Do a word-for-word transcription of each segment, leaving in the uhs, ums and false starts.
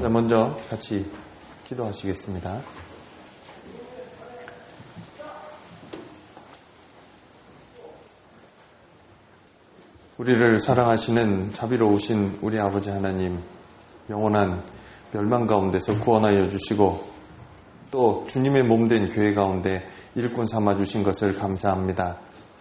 자, 먼저 같이 기도하시겠습니다. 우리를 사랑하시는 자비로우신 우리 아버지 하나님, 영원한 멸망 가운데서 구원하여 주시고 또 주님의 몸된 교회 가운데 일꾼 삼아 주신 것을 감사합니다.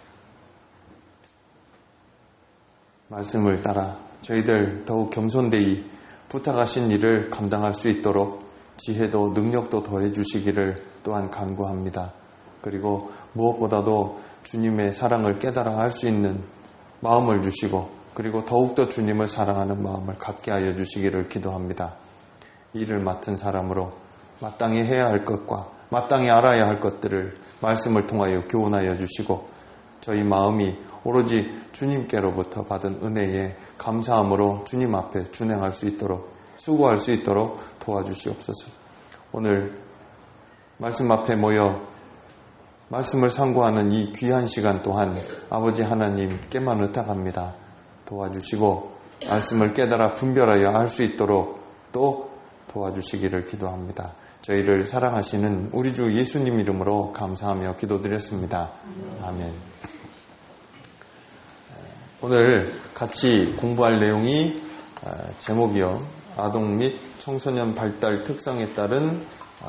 말씀을 따라 저희들 더욱 겸손되이 부탁하신 일을 감당할 수 있도록 지혜도 능력도 더해 주시기를 또한 간구합니다. 그리고 무엇보다도 주님의 사랑을 깨달아 할 수 있는 마음을 주시고 그리고 더욱더 주님을 사랑하는 마음을 갖게 하여 주시기를 기도합니다. 일을 맡은 사람으로 마땅히 해야 할 것과 마땅히 알아야 할 것들을 말씀을 통하여 교훈하여 주시고 저희 마음이 오로지 주님께로부터 받은 은혜에 감사함으로 주님 앞에 준행할 수 있도록 수고할 수 있도록 도와주시옵소서. 오늘 말씀 앞에 모여 말씀을 상고하는 이 귀한 시간 또한 아버지 하나님께만 의탁합니다. 도와주시고 말씀을 깨달아 분별하여 알 수 있도록 또 도와주시기를 기도합니다. 저희를 사랑하시는 우리 주 예수님 이름으로 감사하며 기도드렸습니다. 아멘. 오늘 같이 공부할 내용이 제목이요. 아동 및 청소년 발달 특성에 따른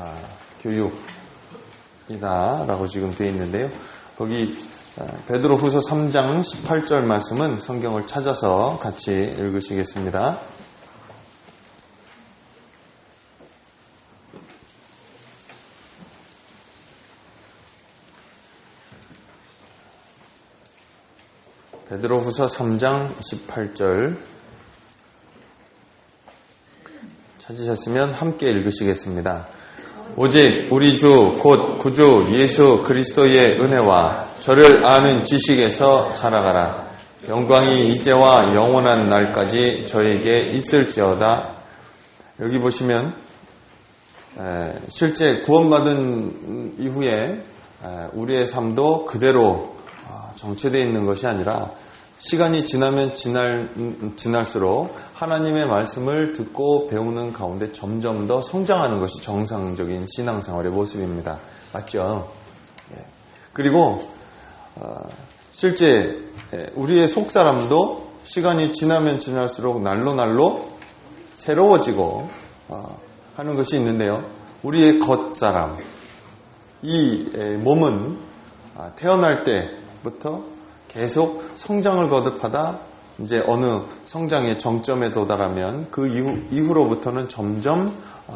교육이다라고 지금 되어 있는데요. 거기 베드로후서 삼 장 십팔 절 말씀은 성경을 찾아서 같이 읽으시겠습니다. 베드로후서 삼 장 십팔 절 찾으셨으면 함께 읽으시겠습니다. 오직 우리 주 곧 구주 예수 그리스도의 은혜와 저를 아는 지식에서 자라가라. 영광이 이제와 영원한 날까지 저에게 있을지어다. 여기 보시면 실제 구원받은 이후에 우리의 삶도 그대로 정체되어 있는 것이 아니라 시간이 지나면 지날, 지날수록 하나님의 말씀을 듣고 배우는 가운데 점점 더 성장하는 것이 정상적인 신앙생활의 모습입니다. 맞죠? 그리고 실제 우리의 속사람도 시간이 지나면 지날수록 날로 날로 새로워지고 하는 것이 있는데요. 우리의 겉사람, 이 몸은 태어날 때부터 계속 성장을 거듭하다 이제 어느 성장의 정점에 도달하면 그 이후, 이후로부터는 점점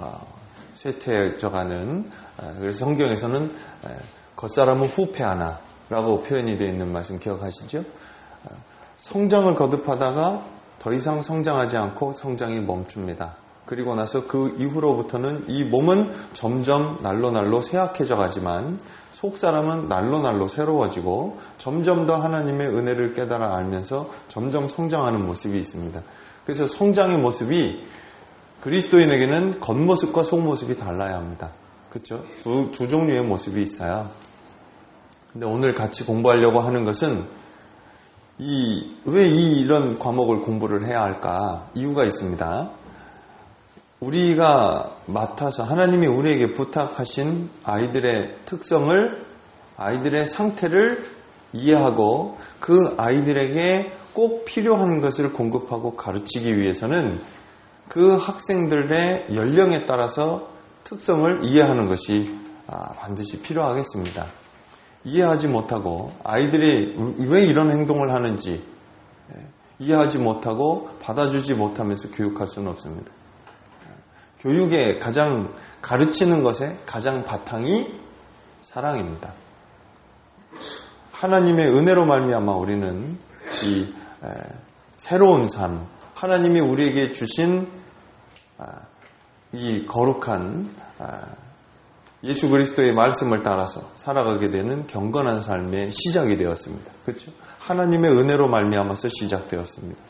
쇠퇴해져가는, 그래서 성경에서는 겉사람은 후패하나 라고 표현이 되어 있는 말씀 기억하시죠? 성장을 거듭하다가 더 이상 성장하지 않고 성장이 멈춥니다. 그리고 나서 그 이후로부터는 이 몸은 점점 날로 날로 쇠약해져 가지만 속사람은 날로 날로 새로워지고 점점 더 하나님의 은혜를 깨달아 알면서 점점 성장하는 모습이 있습니다. 그래서 성장의 모습이 그리스도인에게는 겉모습과 속모습이 달라야 합니다. 그렇죠? 두, 두 종류의 모습이 있어요. 근데 오늘 같이 공부하려고 하는 것은 이, 왜 이, 이런 과목을 공부를 해야 할까? 이유가 있습니다. 우리가 맡아서 하나님이 우리에게 부탁하신 아이들의 특성을, 아이들의 상태를 이해하고 그 아이들에게 꼭 필요한 것을 공급하고 가르치기 위해서는 그 학생들의 연령에 따라서 특성을 이해하는 것이 반드시 필요하겠습니다. 이해하지 못하고 아이들이 왜 이런 행동을 하는지 이해하지 못하고 받아주지 못하면서 교육할 수는 없습니다. 교육의 가장 가르치는 것의 가장 바탕이 사랑입니다. 하나님의 은혜로 말미암아 우리는 이 에, 새로운 삶, 하나님이 우리에게 주신 아, 이 거룩한 아, 예수 그리스도의 말씀을 따라서 살아가게 되는 경건한 삶의 시작이 되었습니다. 그렇죠? 하나님의 은혜로 말미암아서 시작되었습니다.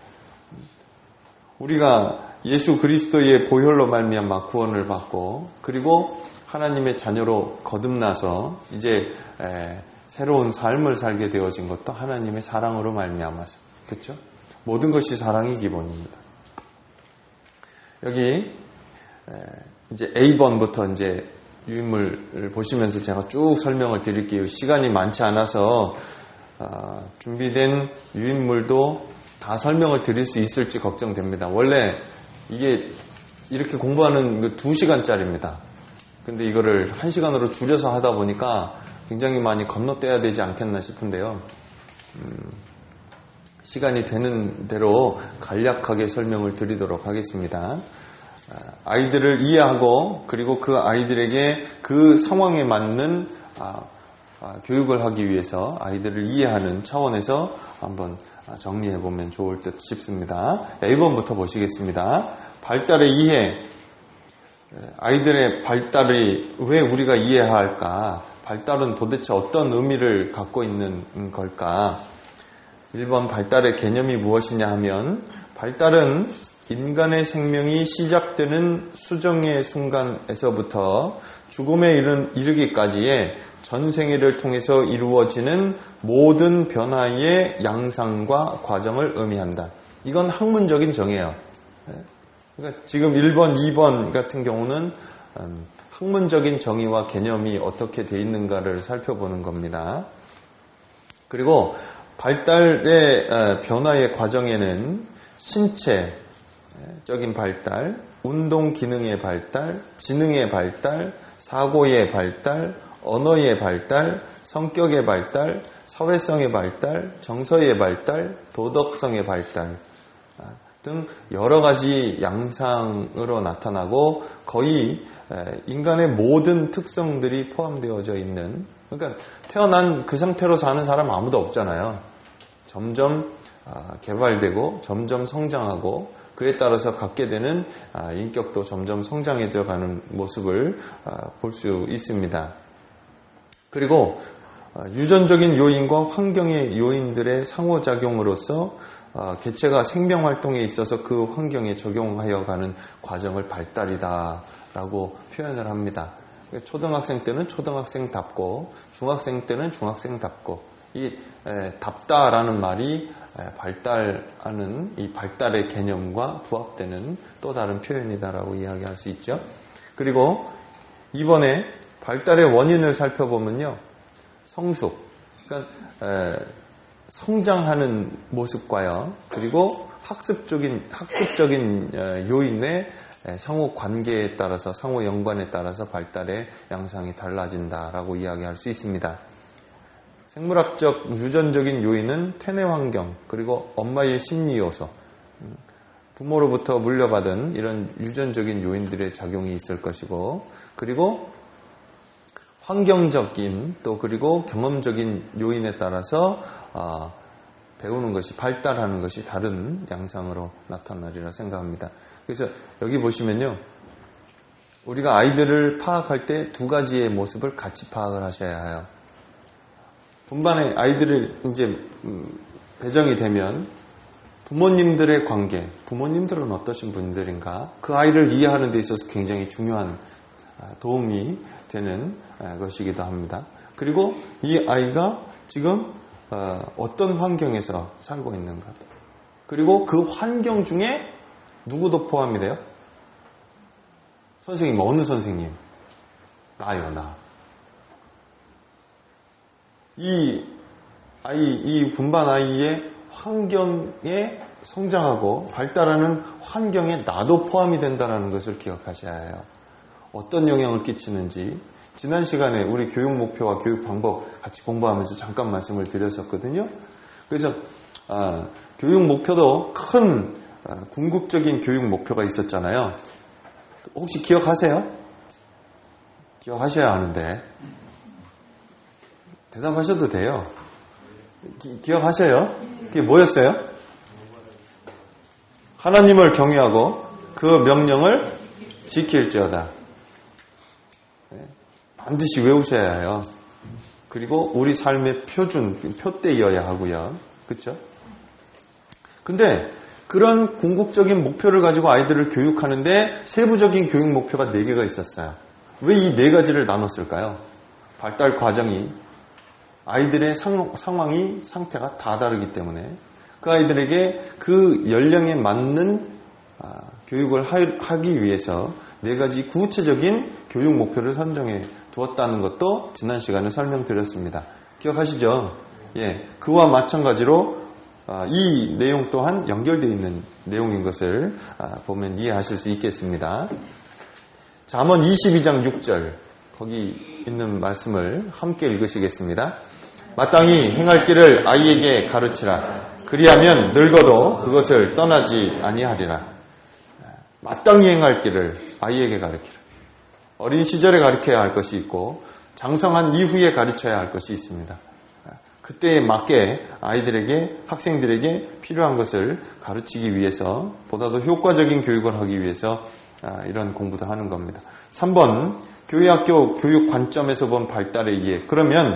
우리가 예수 그리스도의 보혈로 말미암아 구원을 받고 그리고 하나님의 자녀로 거듭나서 이제 에, 새로운 삶을 살게 되어진 것도 하나님의 사랑으로 말미암아서, 그렇죠? 모든 것이 사랑이 기본입니다. 여기 이제 에이 번부터 이제 유인물을 보시면서 제가 쭉 설명을 드릴게요. 시간이 많지 않아서 어, 준비된 유인물도 다 설명을 드릴 수 있을지 걱정됩니다. 원래 이게 이렇게 공부하는 그 두 시간짜리입니다. 근데 이거를 한 시간으로 줄여서 하다 보니까 굉장히 많이 건너뛰어야 되지 않겠나 싶은데요. 음, 시간이 되는 대로 간략하게 설명을 드리도록 하겠습니다. 아이들을 이해하고 그리고 그 아이들에게 그 상황에 맞는 아, 아, 교육을 하기 위해서 아이들을 이해하는 차원에서 한번 정리해 보면 좋을 듯 싶습니다. 에이 번부터 보시겠습니다. 발달의 이해. 아이들의 발달이 왜 우리가 이해해야 할까? 발달은 도대체 어떤 의미를 갖고 있는 걸까? 일 번 발달의 개념이 무엇이냐 하면 발달은 인간의 생명이 시작되는 수정의 순간에서부터 죽음에 이르기까지의 전생애를 통해서 이루어지는 모든 변화의 양상과 과정을 의미한다. 이건 학문적인 정의예요. 그러니까 지금 일 번, 이 번 같은 경우는 학문적인 정의와 개념이 어떻게 되어 있는가를 살펴보는 겁니다. 그리고 발달의 변화의 과정에는 신체적인 발달, 운동 기능의 발달, 지능의 발달, 사고의 발달, 언어의 발달, 성격의 발달, 사회성의 발달, 정서의 발달, 도덕성의 발달 등 여러 가지 양상으로 나타나고 거의 인간의 모든 특성들이 포함되어져 있는, 그러니까 태어난 그 상태로 사는 사람 아무도 없잖아요. 점점 개발되고 점점 성장하고 그에 따라서 갖게 되는 인격도 점점 성장해져 가는 모습을 볼 수 있습니다. 그리고 유전적인 요인과 환경의 요인들의 상호작용으로서 개체가 생명활동에 있어서 그 환경에 적용하여 가는 과정을 발달이다라고 표현을 합니다. 초등학생 때는 초등학생답고 중학생 때는 중학생답고 이 에, 답다라는 말이 에, 발달하는 이 발달의 개념과 부합되는 또 다른 표현이다라고 이야기할 수 있죠. 그리고 이번에 발달의 원인을 살펴보면요, 성숙, 그러니까 에, 성장하는 모습과요, 그리고 학습적인 학습적인 에, 요인의 에, 상호 관계에 따라서 상호 연관에 따라서 발달의 양상이 달라진다라고 이야기할 수 있습니다. 생물학적 유전적인 요인은 태내 환경, 그리고 엄마의 심리 요소, 부모로부터 물려받은 이런 유전적인 요인들의 작용이 있을 것이고, 그리고 환경적인 또 그리고 경험적인 요인에 따라서 어, 배우는 것이, 발달하는 것이 다른 양상으로 나타나리라 생각합니다. 그래서 여기 보시면요, 우리가 아이들을 파악할 때 두 가지의 모습을 같이 파악을 하셔야 해요. 분반의 아이들을 이제 배정이 되면 부모님들의 관계, 부모님들은 어떠신 분들인가, 그 아이를 이해하는 데 있어서 굉장히 중요한 도움이 되는 것이기도 합니다. 그리고 이 아이가 지금 어떤 환경에서 살고 있는가, 그리고 그 환경 중에 누구도 포함이 돼요? 선생님, 어느 선생님? 나요, 나. 이 아이, 이 분반 아이의 환경에 성장하고 발달하는 환경에 나도 포함이 된다는 것을 기억하셔야 해요. 어떤 영향을 끼치는지 지난 시간에 우리 교육 목표와 교육 방법 같이 공부하면서 잠깐 말씀을 드렸었거든요. 그래서 아, 교육 목표도 큰 아, 궁극적인 교육 목표가 있었잖아요. 혹시 기억하세요? 기억하셔야 하는데 대답하셔도 돼요. 기, 기억하셔요? 그게 뭐였어요? 하나님을 경외하고 그 명령을 지킬지어다. 반드시 외우셔야 해요. 그리고 우리 삶의 표준, 표대여야 하고요. 그렇죠? 근데 그런 궁극적인 목표를 가지고 아이들을 교육하는데 세부적인 교육 목표가 네 개가 있었어요. 왜 이 네 가지를 나눴을까요? 발달 과정이, 아이들의 상, 상황이, 상태가 다 다르기 때문에 그 아이들에게 그 연령에 맞는 아, 교육을 하, 하기 위해서 네 가지 구체적인 교육 목표를 선정해 두었다는 것도 지난 시간에 설명드렸습니다. 기억하시죠? 예, 그와 마찬가지로 이 내용 또한 연결되어 있는 내용인 것을 보면 이해하실 수 있겠습니다. 잠언 이십이 장 육 절 거기 있는 말씀을 함께 읽으시겠습니다. 마땅히 행할 길을 아이에게 가르치라. 그리하면 늙어도 그것을 떠나지 아니하리라. 마땅히 행할 길을 아이에게 가르치라. 어린 시절에 가르쳐야 할 것이 있고 장성한 이후에 가르쳐야 할 것이 있습니다. 그때에 맞게 아이들에게, 학생들에게 필요한 것을 가르치기 위해서, 보다 더 효과적인 교육을 하기 위해서 이런 공부도 하는 겁니다. 삼 번, 교회학교 교육 관점에서 본 발달의 이해. 그러면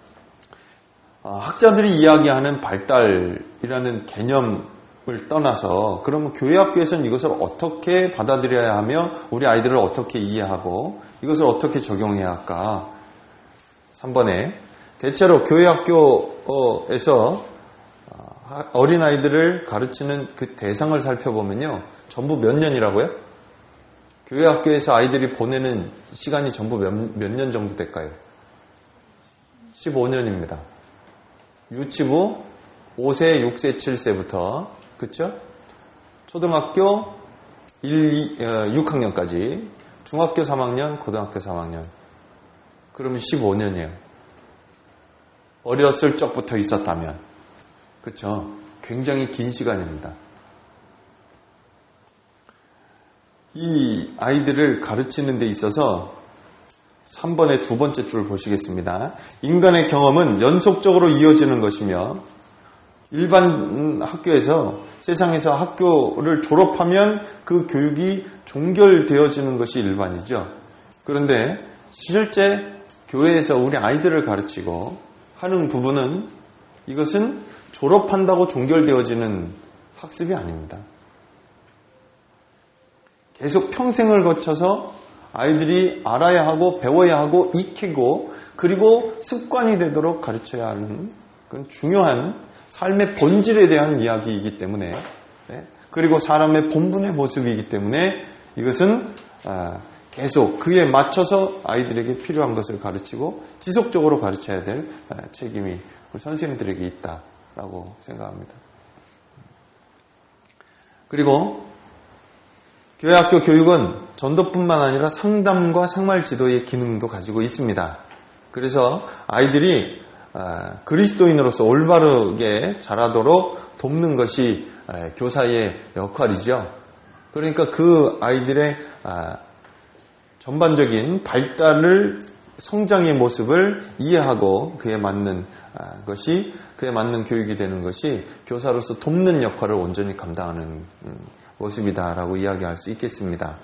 학자들이 이야기하는 발달이라는 개념을 떠나서 그러면 교회학교에서는 이것을 어떻게 받아들여야 하며 우리 아이들을 어떻게 이해하고 이것을 어떻게 적용해야 할까? 삼 번에 대체로 교회학교에서 어린아이들을 가르치는 그 대상을 살펴보면요. 전부 몇 년이라고요? 교회학교에서 아이들이 보내는 시간이 전부 몇, 몇 년 정도 될까요? 십오 년입니다. 유치부 오 세, 육 세, 칠 세부터 그쵸? 초등학교 일, 이, 육 학년까지 중학교 삼 학년, 고등학교 삼 학년 그러면 십오 년이에요. 어렸을 적부터 있었다면 그쵸? 굉장히 긴 시간입니다. 이 아이들을 가르치는 데 있어서 삼 번의 두 번째 줄 보시겠습니다. 인간의 경험은 연속적으로 이어지는 것이며 일반 학교에서 세상에서 학교를 졸업하면 그 교육이 종결되어지는 것이 일반이죠. 그런데 실제 교회에서 우리 아이들을 가르치고 하는 부분은 이것은 졸업한다고 종결되어지는 학습이 아닙니다. 계속 평생을 거쳐서 아이들이 알아야 하고 배워야 하고 익히고 그리고 습관이 되도록 가르쳐야 하는 그런 중요한 삶의 본질에 대한 이야기이기 때문에 그리고 사람의 본분의 모습이기 때문에 이것은 계속 그에 맞춰서 아이들에게 필요한 것을 가르치고 지속적으로 가르쳐야 될 책임이 우리 선생님들에게 있다라고 생각합니다. 그리고 교회학교 교육은 전도뿐만 아니라 상담과 생활 지도의 기능도 가지고 있습니다. 그래서 아이들이 그리스도인으로서 올바르게 자라도록 돕는 것이 교사의 역할이죠. 그러니까 그 아이들의 전반적인 발달을 성장의 모습을 이해하고 그에 맞는 것이 그에 맞는 교육이 되는 것이 교사로서 돕는 역할을 온전히 감당하는 모습이다라고 이야기할 수 있겠습니다.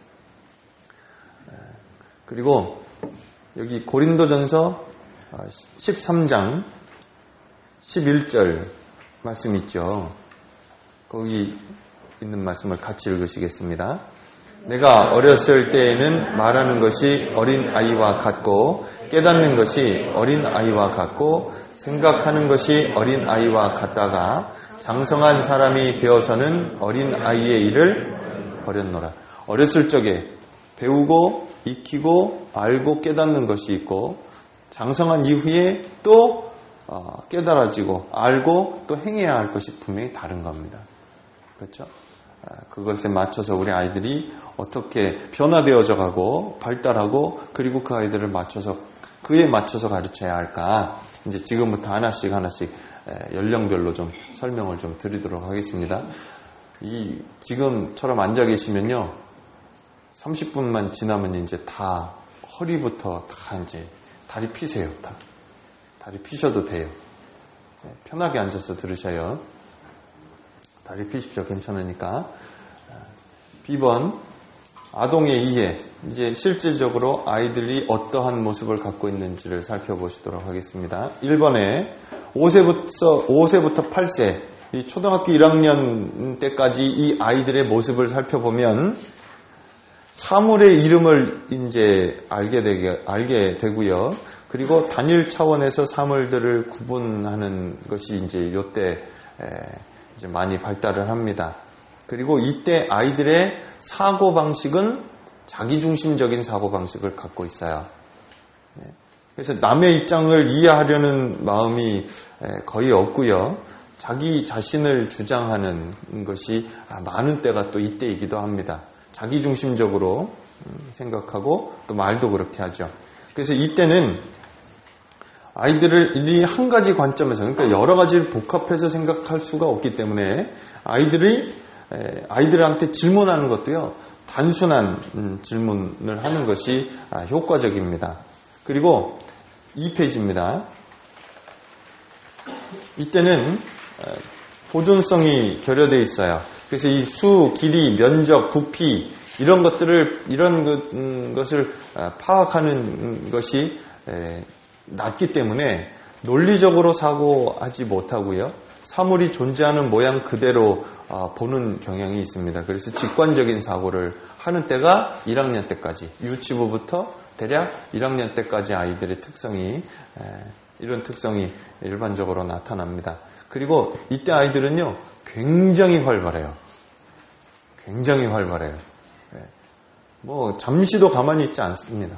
그리고 여기 고린도전서 십삼 장 십일 절 말씀 있죠. 거기 있는 말씀을 같이 읽으시겠습니다. 내가 어렸을 때에는 말하는 것이 어린 아이와 같고 깨닫는 것이 어린 아이와 같고 생각하는 것이 어린 아이와 같다가 장성한 사람이 되어서는 어린 아이의 일을 버렸노라. 어렸을 적에 배우고 익히고 알고 깨닫는 것이 있고 장성한 이후에 또 깨달아지고 알고 또 행해야 할 것이 분명히 다른 겁니다. 그렇죠? 그것에 맞춰서 우리 아이들이 어떻게 변화되어져 가고 발달하고 그리고 그 아이들을 맞춰서 그에 맞춰서 가르쳐야 할까? 이제 지금부터 하나씩 하나씩 연령별로 좀 설명을 좀 드리도록 하겠습니다. 이 지금처럼 앉아 계시면요, 삼십 분만 지나면 이제 다 허리부터 다 이제 다리 피세요. 다 다리 피셔도 돼요. 편하게 앉아서 들으셔요. 다리 피십시오. 괜찮으니까. 비 번 아동의 이해. 이제 실질적으로 아이들이 어떠한 모습을 갖고 있는지를 살펴보시도록 하겠습니다. 일 번에 오 세부터, 오 세부터 팔 세, 이 초등학교 일 학년 때까지 이 아이들의 모습을 살펴보면 사물의 이름을 이제 알게 되게, 알게 되고요. 그리고 단일 차원에서 사물들을 구분하는 것이 이제 요때 이제 많이 발달을 합니다. 그리고 이때 아이들의 사고 방식은 자기중심적인 사고방식을 갖고 있어요. 그래서 남의 입장을 이해하려는 마음이 거의 없고요. 자기 자신을 주장하는 것이 많은 때가 또 이때이기도 합니다. 자기중심적으로 생각하고 또 말도 그렇게 하죠. 그래서 이때는 아이들이 한 가지 관점에서, 그러니까 여러 가지를 복합해서 생각할 수가 없기 때문에 아이들이 아이들한테 질문하는 것도요, 단순한 질문을 하는 것이 효과적입니다. 그리고 이 페이지입니다. 이때는 보존성이 결여되어 있어요. 그래서 이 수, 길이, 면적, 부피 이런 것들을 이런 것을 파악하는 것이 낮기 때문에 논리적으로 사고하지 못하고요. 사물이 존재하는 모양 그대로 보는 경향이 있습니다. 그래서 직관적인 사고를 하는 때가 일 학년 때까지, 유치부부터 대략 일 학년 때까지 아이들의 특성이, 이런 특성이 일반적으로 나타납니다. 그리고 이때 아이들은요, 굉장히 활발해요. 굉장히 활발해요. 뭐 잠시도 가만히 있지 않습니다.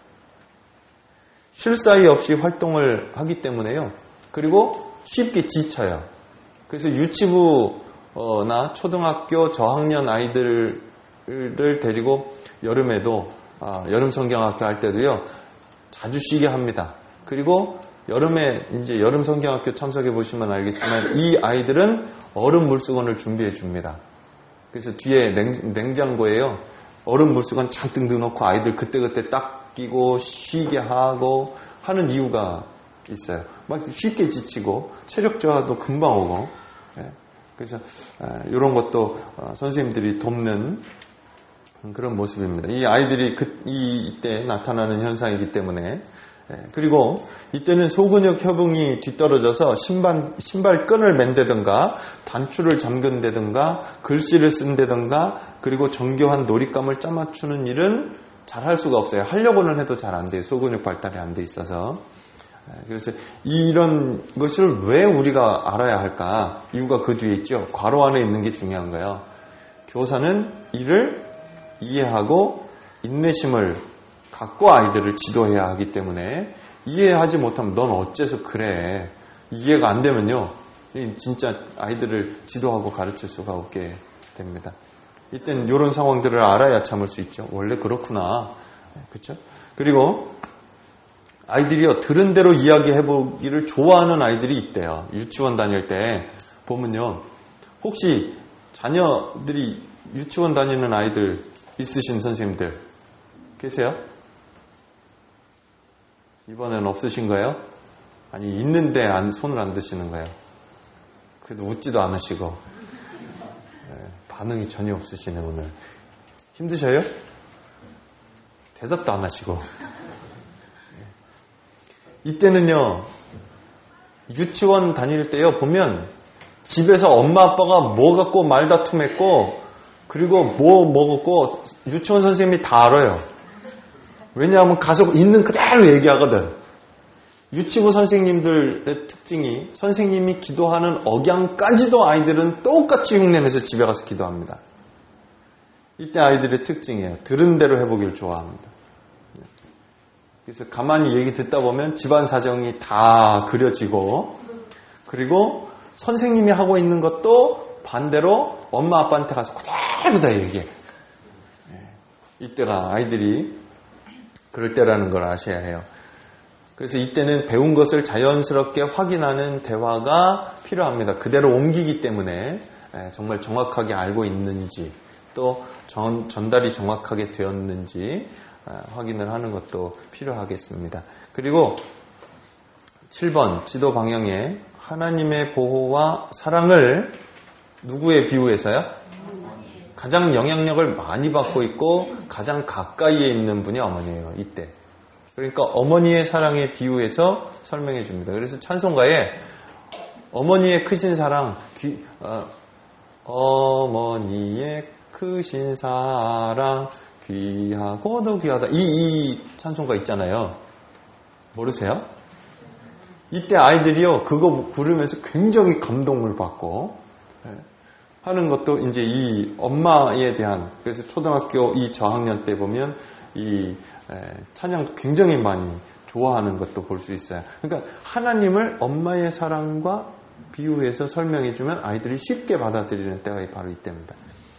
쉴 사이 없이 활동을 하기 때문에요. 그리고 쉽게 지쳐요. 그래서 유치부나 초등학교 저학년 아이들을 데리고 여름에도, 아, 여름 성경학교 할 때도요, 자주 쉬게 합니다. 그리고 여름에 이제 여름 성경학교 참석해 보시면 알겠지만 이 아이들은 얼음 물수건을 준비해 줍니다. 그래서 뒤에 냉, 냉장고에요, 얼음 물수건 잔뜩 넣어놓고 아이들 그때그때 딱 끼고 쉬게 하고 하는 이유가 있어요. 막 쉽게 지치고 체력 저하도 금방 오고. 그래서 이런 것도 선생님들이 돕는 그런 모습입니다. 이 아이들이 그, 이때 나타나는 현상이기 때문에. 그리고 이때는 소근육 협응이 뒤떨어져서 신발, 신발끈을 맨다든가 단추를 잠근다든가 글씨를 쓴다든가 그리고 정교한 놀잇감을 짜맞추는 일은 잘 할 수가 없어요. 하려고는 해도 잘 안 돼요. 소근육 발달이 안 돼 있어서. 그래서 이런 것을 왜 우리가 알아야 할까? 이유가 그 뒤에 있죠. 괄호 안에 있는 게 중요한 거예요. 교사는 이를 이해하고 인내심을 갖고 아이들을 지도해야 하기 때문에 이해하지 못하면 넌 어째서 그래? 이해가 안 되면요, 진짜 아이들을 지도하고 가르칠 수가 없게 됩니다. 이땐 이런 상황들을 알아야 참을 수 있죠. 원래 그렇구나. 그렇죠? 그리고 아이들이요, 들은 대로 이야기해보기를 좋아하는 아이들이 있대요. 유치원 다닐 때 보면요, 혹시 자녀들이 유치원 다니는 아이들 있으신 선생님들 계세요? 이번엔 없으신 거예요? 아니, 있는데 안, 손을 안 드시는 거예요. 그래도 웃지도 않으시고. 네, 반응이 전혀 없으시네, 오늘. 힘드셔요? 대답도 안 하시고. 이때는요, 유치원 다닐 때요, 보면 집에서 엄마 아빠가 뭐 갖고 말다툼했고, 그리고 뭐 먹었고, 유치원 선생님이 다 알아요. 왜냐하면 가서 있는 그대로 얘기하거든. 유치부 선생님들의 특징이 선생님이 기도하는 억양까지도 아이들은 똑같이 흉내내서 집에 가서 기도합니다. 이때 아이들의 특징이에요. 들은 대로 해보길 좋아합니다. 그래서 가만히 얘기 듣다 보면 집안 사정이 다 그려지고, 그리고 선생님이 하고 있는 것도 반대로 엄마 아빠한테 가서 그대로 다 얘기해. 이때가 아이들이 그럴 때라는 걸 아셔야 해요. 그래서 이때는 배운 것을 자연스럽게 확인하는 대화가 필요합니다. 그대로 옮기기 때문에 정말 정확하게 알고 있는지, 또 전, 전달이 정확하게 되었는지 확인을 하는 것도 필요하겠습니다. 그리고 칠 번 지도 방향에 하나님의 보호와 사랑을 누구에 비유해서요? 가장 영향력을 많이 받고 있고 가장 가까이에 있는 분이 어머니예요. 이때. 그러니까 어머니의 사랑에 비유해서 설명해 줍니다. 그래서 찬송가에 어머니의 크신 사랑, 귀, 어, 어머니의 크신 사랑, 귀하고도 귀하다. 이, 이 찬송가 있잖아요. 모르세요? 이때 아이들이요, 그거 부르면서 굉장히 감동을 받고, 하는 것도 이제 이 엄마에 대한, 그래서 초등학교 이 저학년 때 보면 이 찬양 굉장히 많이 좋아하는 것도 볼 수 있어요. 그러니까 하나님을 엄마의 사랑과 비유해서 설명해주면 아이들이 쉽게 받아들이는 때가 바로 이때입니다.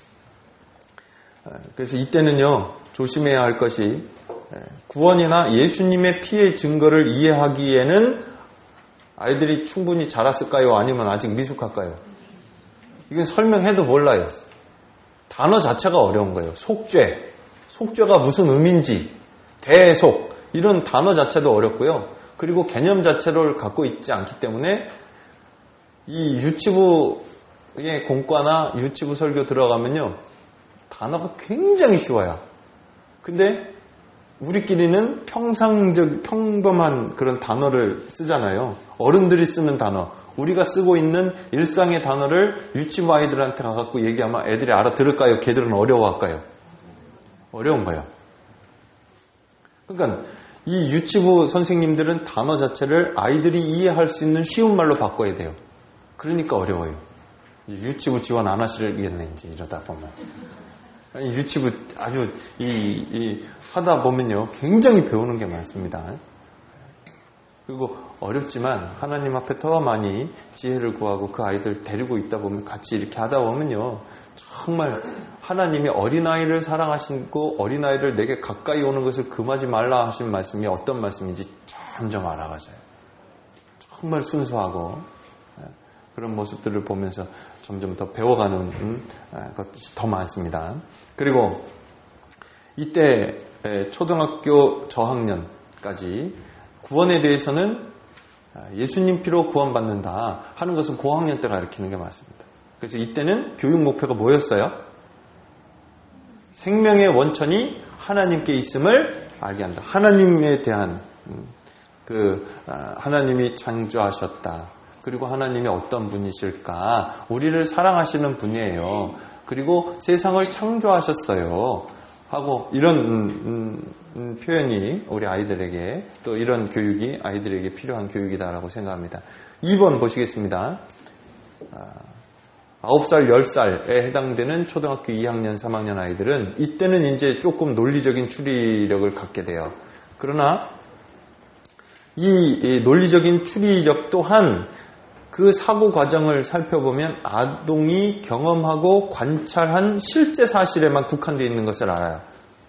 그래서 이때는요, 조심해야 할 것이 구원이나 예수님의 피의 증거를 이해하기에는 아이들이 충분히 자랐을까요? 아니면 아직 미숙할까요? 이건 설명해도 몰라요. 단어 자체가 어려운 거예요. 속죄, 속죄가 무슨 의미인지, 대속, 이런 단어 자체도 어렵고요. 그리고 개념 자체를 갖고 있지 않기 때문에 이 유치부의 공과나 유치부 설교 들어가면요, 단어가 굉장히 쉬워요. 근데 우리끼리는 평상적, 평범한 그런 단어를 쓰잖아요. 어른들이 쓰는 단어, 우리가 쓰고 있는 일상의 단어를 유치부 아이들한테 가갖고 얘기하면 애들이 알아들을까요? 걔들은 어려워할까요? 어려운 거예요. 그러니까 이 유치부 선생님들은 단어 자체를 아이들이 이해할 수 있는 쉬운 말로 바꿔야 돼요. 그러니까 어려워요. 유치부 지원 안 하시겠네, 이제 이러다 보면. 유치부 아주 이, 이 하다 보면요, 굉장히 배우는 게 많습니다. 그리고 어렵지만 하나님 앞에 더 많이 지혜를 구하고 그 아이들 데리고 있다 보면, 같이 이렇게 하다 보면요, 정말 하나님이 어린아이를 사랑하시고 어린아이를 내게 가까이 오는 것을 금하지 말라 하신 말씀이 어떤 말씀인지 점점 알아가져요. 정말 순수하고 그런 모습들을 보면서 점점 더 배워가는 것이 더 많습니다. 그리고 이때 초등학교 저학년까지 구원에 대해서는 예수님 피로 구원받는다 하는 것은 고학년 때 가르치는 게 맞습니다. 그래서 이때는 교육 목표가 뭐였어요? 생명의 원천이 하나님께 있음을 알게 한다. 하나님에 대한 그 하나님이 창조하셨다. 그리고 하나님이 어떤 분이실까? 우리를 사랑하시는 분이에요. 그리고 세상을 창조하셨어요. 하고 이런 음, 음, 표현이 우리 아이들에게, 또 이런 교육이 아이들에게 필요한 교육이다라고 생각합니다. 이 번 보시겠습니다. 아홉 살, 열 살에 해당되는 초등학교 이 학년, 삼 학년 아이들은 이때는 이제 조금 논리적인 추리력을 갖게 돼요. 그러나 이 논리적인 추리력 또한 그 사고 과정을 살펴보면 아동이 경험하고 관찰한 실제 사실에만 국한되어 있는 것을 알아요.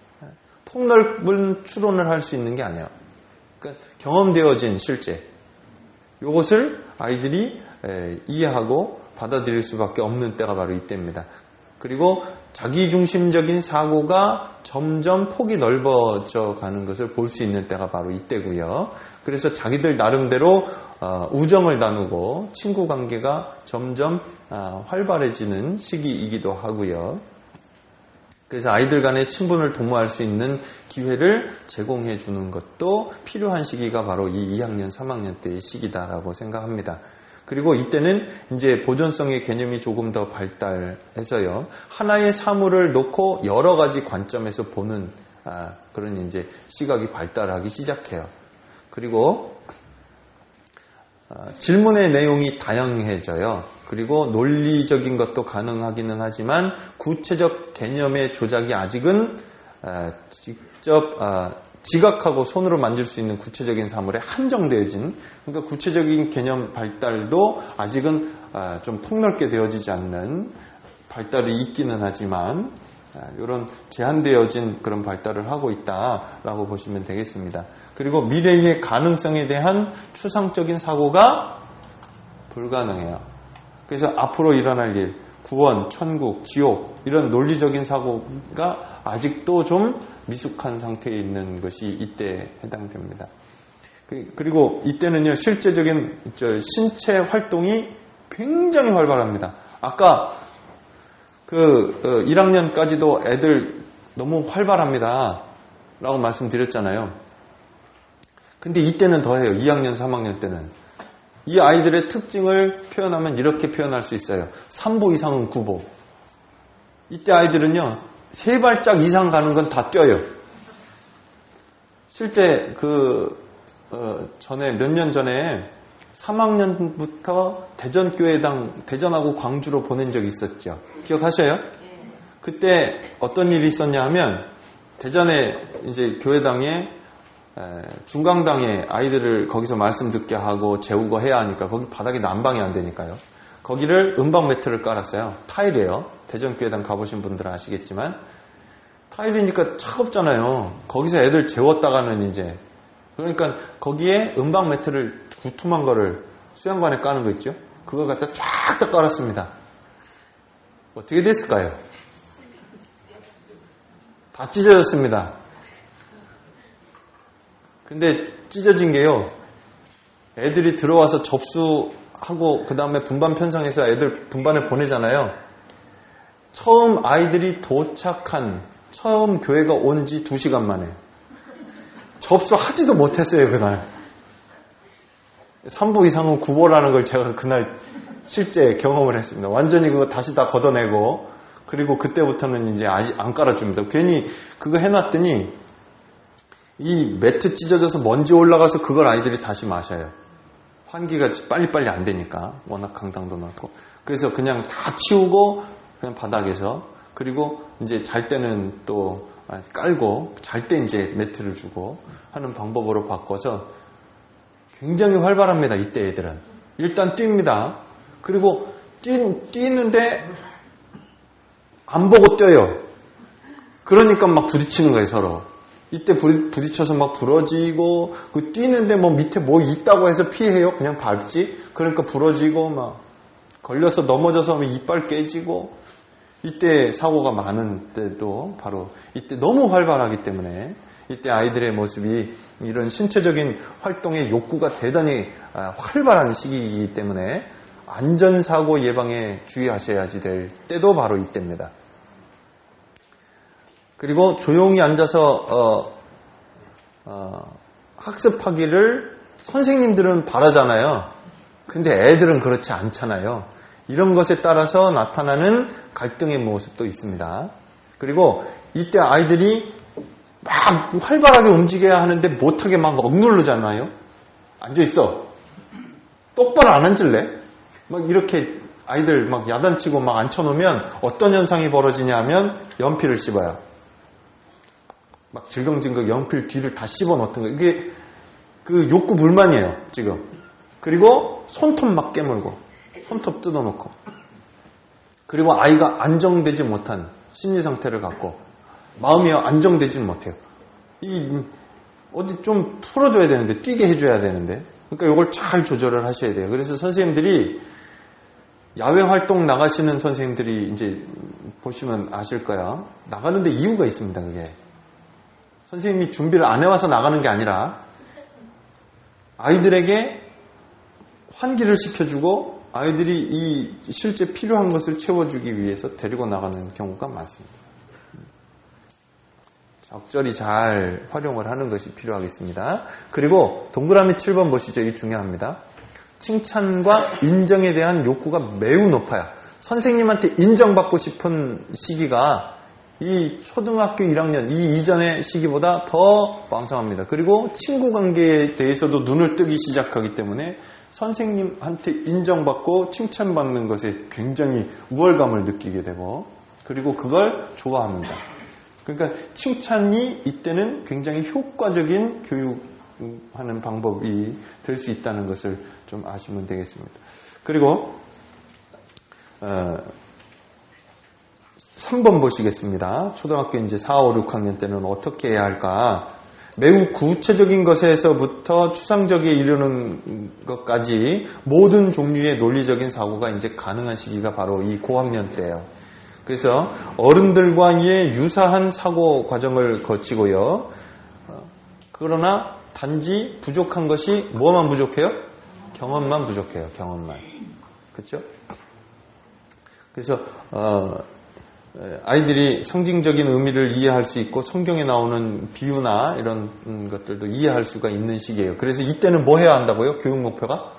폭넓은 추론을 할 수 있는 게 아니에요. 그러니까 경험되어진 실제, 이것을 아이들이 이해하고 받아들일 수밖에 없는 때가 바로 이때입니다. 그리고 자기중심적인 사고가 점점 폭이 넓어져 가는 것을 볼 수 있는 때가 바로 이때고요. 그래서 자기들 나름대로 우정을 나누고 친구 관계가 점점 활발해지는 시기이기도 하고요. 그래서 아이들 간의 친분을 도모할 수 있는 기회를 제공해 주는 것도 필요한 시기가 바로 이 이 학년, 삼 학년 때의 시기다라고 생각합니다. 그리고 이때는 이제 보존성의 개념이 조금 더 발달해서요, 하나의 사물을 놓고 여러 가지 관점에서 보는 아, 그런 이제 시각이 발달하기 시작해요. 그리고 아, 질문의 내용이 다양해져요. 그리고 논리적인 것도 가능하기는 하지만 구체적 개념의 조작이 아직은 아, 직접 아, 지각하고 손으로 만질 수 있는 구체적인 사물에 한정되어진, 그러니까 구체적인 개념 발달도 아직은 좀 폭넓게 되어지지 않는 발달이 있기는 하지만 이런 제한되어진 그런 발달을 하고 있다라고 보시면 되겠습니다. 그리고 미래의 가능성에 대한 추상적인 사고가 불가능해요. 그래서 앞으로 일어날 일, 구원, 천국, 지옥, 이런 논리적인 사고가 아직도 좀 미숙한 상태에 있는 것이 이때에 해당됩니다. 그리고 이때는요, 실제적인 신체 활동이 굉장히 활발합니다. 아까 그 일 학년까지도 애들 너무 활발합니다 라고 말씀드렸잖아요. 근데 이때는 더해요. 이 학년, 삼 학년 때는. 이 아이들의 특징을 표현하면 이렇게 표현할 수 있어요. 삼 보 이상은 구 보. 이때 아이들은요, 세 발짝 이상 가는 건 다 뛰어요. 실제 그 어, 전에 몇 년 전에 삼 학년부터 대전교회당, 대전하고 광주로 보낸 적이 있었죠. 기억하셔요? 그때 어떤 일이 있었냐 하면, 대전에 이제 교회당에, 중강당에 아이들을 거기서 말씀 듣게 하고 재우고 해야 하니까, 거기 바닥에 난방이 안 되니까요. 거기를 은방 매트를 깔았어요. 타일이에요. 대전교회당 가보신 분들은 아시겠지만, 타일이니까 차갑잖아요. 거기서 애들 재웠다가는 이제, 그러니까 거기에 은방 매트를 두툼한 거를 수영관에 까는 거 있죠? 그걸 갖다 쫙 다 깔았습니다. 어떻게 됐을까요? 다 찢어졌습니다. 근데 찢어진 게요, 애들이 들어와서 접수하고 그 다음에 분반 편성해서 애들 분반에 보내잖아요. 처음 아이들이 도착한, 처음 교회가 온 지 두 시간 만에 접수하지도 못했어요, 그날. 삼 부 이상은 구보라는 걸 제가 그날 실제 경험을 했습니다. 완전히 그거 다시 다 걷어내고, 그리고 그때부터는 이제 아직 안 깔아줍니다. 괜히 그거 해놨더니 이 매트 찢어져서 먼지 올라가서 그걸 아이들이 다시 마셔요. 환기가 빨리빨리 안 되니까, 워낙 강당도 넓고. 그래서 그냥 다 치우고 그냥 바닥에서, 그리고 이제 잘 때는 또 깔고, 잘 때 이제 매트를 주고 하는 방법으로 바꿔서 굉장히 활발합니다. 이때 애들은 일단 뜁니다. 그리고 뛰, 뛰는데 안 보고 뛰어요. 그러니까 막 부딪히는 거예요, 서로. 이때 부딪혀서 막 부러지고, 그 뛰는데 뭐 밑에 뭐 있다고 해서 피해요. 그냥 밟지. 그러니까 부러지고, 막 걸려서 넘어져서 이빨 깨지고, 이때 사고가 많은 때도 바로 이때 너무 활발하기 때문에, 이때 아이들의 모습이 이런 신체적인 활동의 욕구가 대단히 활발한 시기이기 때문에 안전사고 예방에 주의하셔야지 될 때도 바로 이때입니다. 그리고 조용히 앉아서 어, 어, 학습하기를 선생님들은 바라잖아요. 근데 애들은 그렇지 않잖아요. 이런 것에 따라서 나타나는 갈등의 모습도 있습니다. 그리고 이때 아이들이 막 활발하게 움직여야 하는데 못하게 막 억누르잖아요. 앉아있어. 똑바로 안 앉을래? 막 이렇게 아이들 막 야단치고 막 앉혀놓으면 어떤 현상이 벌어지냐 하면 연필을 씹어요. 막 질겅질겅 연필 뒤를 다 씹어 놓던 거. 이게 그 욕구 불만이에요, 지금. 그리고 손톱 막 깨물고, 손톱 뜯어놓고. 그리고 아이가 안정되지 못한 심리 상태를 갖고, 마음이 안정되지는 못해요. 이, 어디 좀 풀어줘야 되는데, 뛰게 해줘야 되는데. 그러니까 이걸 잘 조절을 하셔야 돼요. 그래서 선생님들이, 야외 활동 나가시는 선생님들이 이제 보시면 아실 거야. 나가는데 이유가 있습니다, 그게. 선생님이 준비를 안 해와서 나가는 게 아니라, 아이들에게 환기를 시켜주고, 아이들이 이 실제 필요한 것을 채워주기 위해서 데리고 나가는 경우가 많습니다. 적절히 잘 활용을 하는 것이 필요하겠습니다. 그리고 동그라미 칠 번 보시죠. 이게 중요합니다. 칭찬과 인정에 대한 욕구가 매우 높아요. 선생님한테 인정받고 싶은 시기가 이 초등학교 일 학년, 이 이전의 시기보다 더 왕성합니다. 그리고 친구 관계에 대해서도 눈을 뜨기 시작하기 때문에 선생님한테 인정받고 칭찬받는 것에 굉장히 우월감을 느끼게 되고, 그리고 그걸 좋아합니다. 그러니까 칭찬이 이때는 굉장히 효과적인 교육하는 방법이 될 수 있다는 것을 좀 아시면 되겠습니다. 그리고 어, 삼 번 보시겠습니다. 초등학교 이제 사, 오, 육 학년 때는 어떻게 해야 할까? 매우 구체적인 것에서부터 추상적에 이르는 것까지 모든 종류의 논리적인 사고가 이제 가능한 시기가 바로 이 고학년 때예요. 그래서 어른들과의 유사한 사고 과정을 거치고요. 그러나 단지 부족한 것이 뭐만 부족해요? 경험만 부족해요. 경험만. 그렇죠? 그래서 어, 아이들이 상징적인 의미를 이해할 수 있고 성경에 나오는 비유나 이런 것들도 이해할 수가 있는 시기예요. 그래서 이때는 뭐 해야 한다고요? 교육 목표가?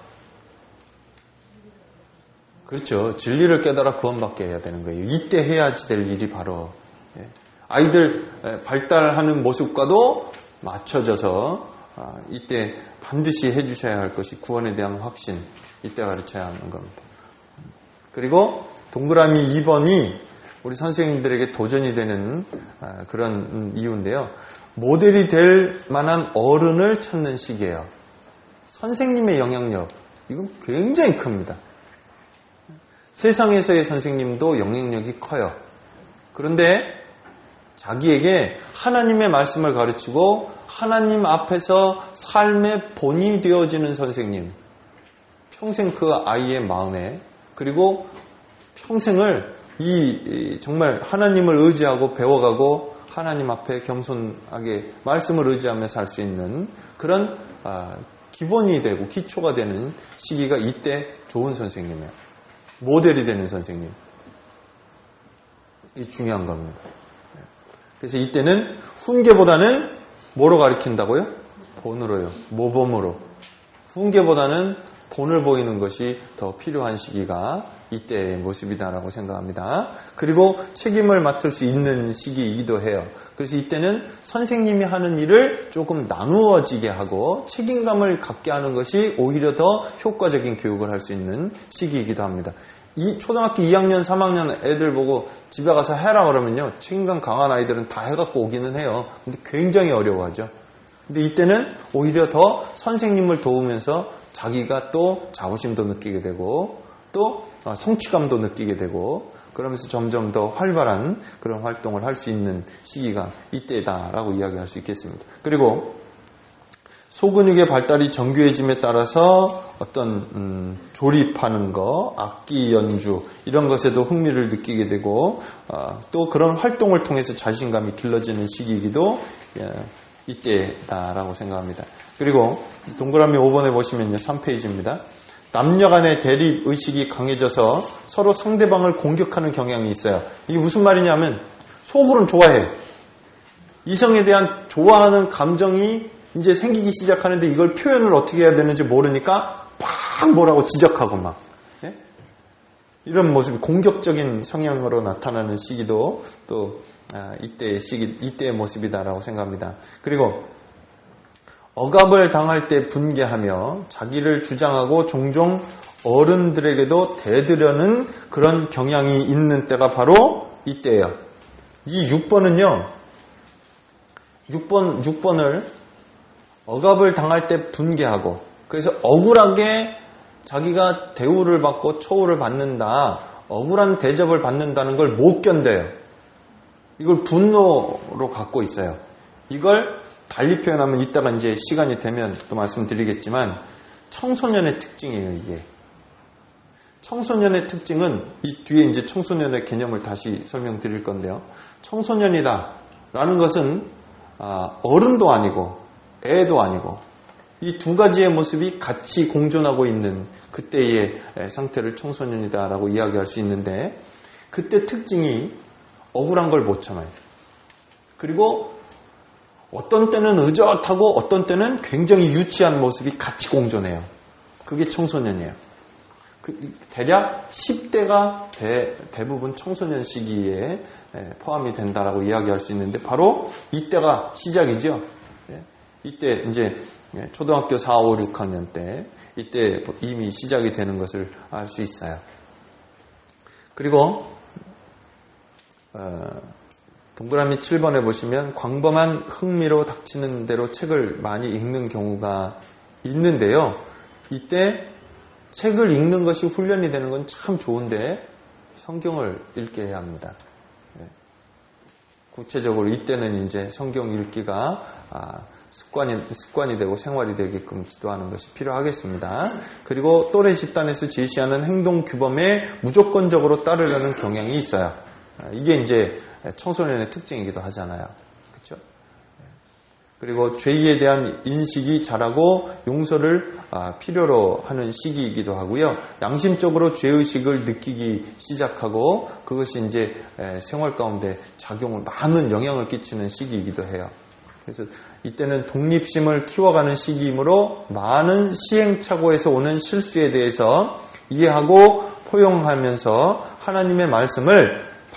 그렇죠. 진리를 깨달아 구원받게 해야 되는 거예요. 이때 해야지 될 일이 바로 아이들 발달하는 모습과도 맞춰져서 이때 반드시 해주셔야 할 것이 구원에 대한 확신, 이때 가르쳐야 하는 겁니다. 그리고 동그라미 이 번이 우리 선생님들에게 도전이 되는 그런 이유인데요. 모델이 될 만한 어른을 찾는 시기예요. 선생님의 영향력, 이건 굉장히 큽니다. 세상에서의 선생님도 영향력이 커요. 그런데 자기에게 하나님의 말씀을 가르치고 하나님 앞에서 삶의 본이 되어지는 선생님, 평생 그 아이의 마음에, 그리고 평생을 이 정말 하나님을 의지하고 배워가고 하나님 앞에 겸손하게 말씀을 의지하며 살 수 있는 그런 기본이 되고 기초가 되는 시기가 이때 좋은 선생님이에요. 모델이 되는 선생님. 이 중요한 겁니다. 그래서 이때는 훈계보다는 뭐로 가르친다고요? 본으로요. 모범으로. 훈계보다는 본을 보이는 것이 더 필요한 시기가 이때의 모습이다라고 생각합니다. 그리고 책임을 맡을 수 있는 시기이기도 해요. 그래서 이때는 선생님이 하는 일을 조금 나누어지게 하고 책임감을 갖게 하는 것이 오히려 더 효과적인 교육을 할 수 있는 시기이기도 합니다. 이 초등학교 이 학년, 삼 학년 애들 보고 집에 가서 해라 그러면요, 책임감 강한 아이들은 다 해갖고 오기는 해요. 근데 굉장히 어려워하죠. 근데 이때는 오히려 더 선생님을 도우면서 자기가 또 자부심도 느끼게 되고 또 성취감도 느끼게 되고 그러면서 점점 더 활발한 그런 활동을 할 수 있는 시기가 이때다라고 이야기할 수 있겠습니다. 그리고 소근육의 발달이 정교해짐에 따라서 어떤 음, 조립하는 거, 악기 연주 이런 것에도 흥미를 느끼게 되고 어, 또 그런 활동을 통해서 자신감이 길러지는 시기이기도 예, 이때다라고 생각합니다. 그리고 동그라미 오 번에 보시면요, 삼 페이지입니다. 남녀 간의 대립의식이 강해져서 서로 상대방을 공격하는 경향이 있어요. 이게 무슨 말이냐면 속으로는 좋아해. 이성에 대한 좋아하는 감정이 이제 생기기 시작하는데 이걸 표현을 어떻게 해야 되는지 모르니까 막 뭐라고 지적하고 막 예? 이런 모습이 공격적인 성향으로 나타나는 시기도 또 아, 이때의 시기, 이때의 모습이다라고 생각합니다. 그리고 억압을 당할 때 분개하며 자기를 주장하고 종종 어른들에게도 대들려는 그런 경향이 있는 때가 바로 이때예요. 이 육 번은요. 육 번, 육 번을 억압을 당할 때 분개하고 그래서 억울하게 자기가 대우를 받고 처우를 받는다. 억울한 대접을 받는다는 걸 못 견뎌요. 이걸 분노로 갖고 있어요. 이걸 달리 표현하면 이따가 이제 시간이 되면 또 말씀드리겠지만 청소년의 특징이에요, 이게. 청소년의 특징은 이 뒤에 이제 청소년의 개념을 다시 설명드릴 건데요. 청소년이다 라는 것은 어른도 아니고 애도 아니고 이 두 가지의 모습이 같이 공존하고 있는 그때의 상태를 청소년이다 라고 이야기할 수 있는데 그때 특징이 억울한 걸 못 참아요. 그리고 어떤 때는 의젓하고 어떤 때는 굉장히 유치한 모습이 같이 공존해요. 그게 청소년이에요. 그 대략 십 대가 대, 대부분 청소년 시기에 포함이 된다라고 이야기할 수 있는데 바로 이때가 시작이죠. 이때 이제 초등학교 사, 오, 육 학년 때 이때 이미 시작이 되는 것을 알 수 있어요. 그리고 어, 동그라미 칠 번에 보시면 광범한 흥미로 닥치는 대로 책을 많이 읽는 경우가 있는데요. 이때 책을 읽는 것이 훈련이 되는 건 참 좋은데 성경을 읽게 해야 합니다. 구체적으로 이때는 이제 성경 읽기가 아, 습관이, 습관이 되고 생활이 되게끔 지도하는 것이 필요하겠습니다. 그리고 또래 집단에서 제시하는 행동 규범에 무조건적으로 따르려는 경향이 있어요. 이게 이제 청소년의 특징이기도 하잖아요. 그렇죠? 그리고 죄에 대한 인식이 자라고 용서를 필요로 하는 시기이기도 하고요. 양심적으로 죄의식을 느끼기 시작하고 그것이 이제 생활 가운데 작용을 많은 영향을 끼치는 시기이기도 해요. 그래서 이때는 독립심을 키워가는 시기이므로 많은 시행착오에서 오는 실수에 대해서 이해하고 포용하면서 하나님의 말씀을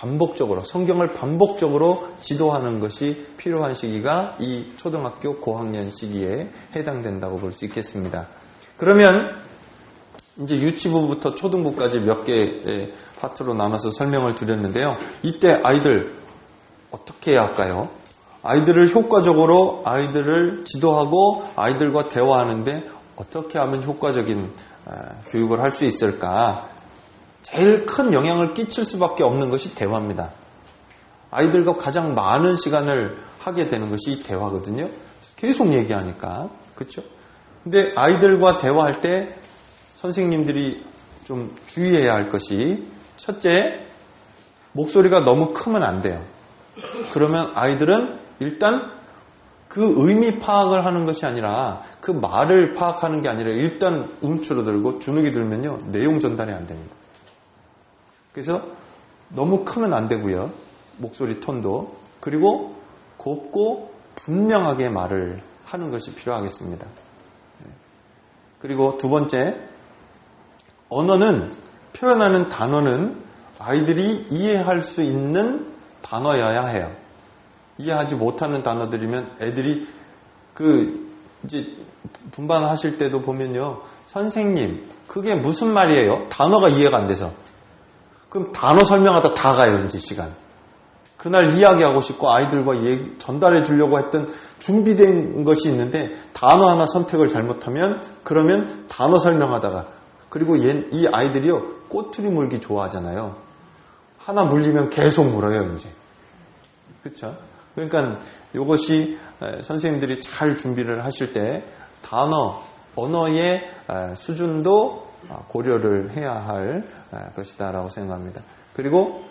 반복적으로 성경을 반복적으로 지도하는 것이 필요한 시기가 이 초등학교 고학년 시기에 해당된다고 볼 수 있겠습니다. 그러면 이제 유치부부터 초등부까지 몇 개의 파트로 나눠서 설명을 드렸는데요. 이때 아이들 어떻게 해야 할까요? 아이들을 효과적으로 아이들을 지도하고 아이들과 대화하는데 어떻게 하면 효과적인 교육을 할 수 있을까? 제일 큰 영향을 끼칠 수밖에 없는 것이 대화입니다. 아이들과 가장 많은 시간을 하게 되는 것이 대화거든요. 계속 얘기하니까. 그렇죠? 근데 아이들과 대화할 때 선생님들이 좀 주의해야 할 것이 첫째, 목소리가 너무 크면 안 돼요. 그러면 아이들은 일단 그 의미 파악을 하는 것이 아니라 그 말을 파악하는 게 아니라 일단 움츠러들고 주눅이 들면요. 내용 전달이 안 됩니다. 그래서 너무 크면 안 되고요. 목소리 톤도. 그리고 곱고 분명하게 말을 하는 것이 필요하겠습니다. 그리고 두 번째, 언어는 표현하는 단어는 아이들이 이해할 수 있는 단어여야 해요. 이해하지 못하는 단어들이면 애들이 그 이제 분반하실 때도 보면요. 선생님, 그게 무슨 말이에요? 단어가 이해가 안 돼서. 그럼 단어 설명하다 다 가요, 이제 시간. 그날 이야기하고 싶고 아이들과 얘기, 전달해 주려고 했던 준비된 것이 있는데 단어 하나 선택을 잘못하면 그러면 단어 설명하다가 그리고 얘, 이 아이들이요. 꼬투리 물기 좋아하잖아요. 하나 물리면 계속 물어요, 이제. 그렇죠? 그러니까 이것이 선생님들이 잘 준비를 하실 때 단어, 언어의 수준도 고려를 해야 할 것이다라고 생각합니다. 그리고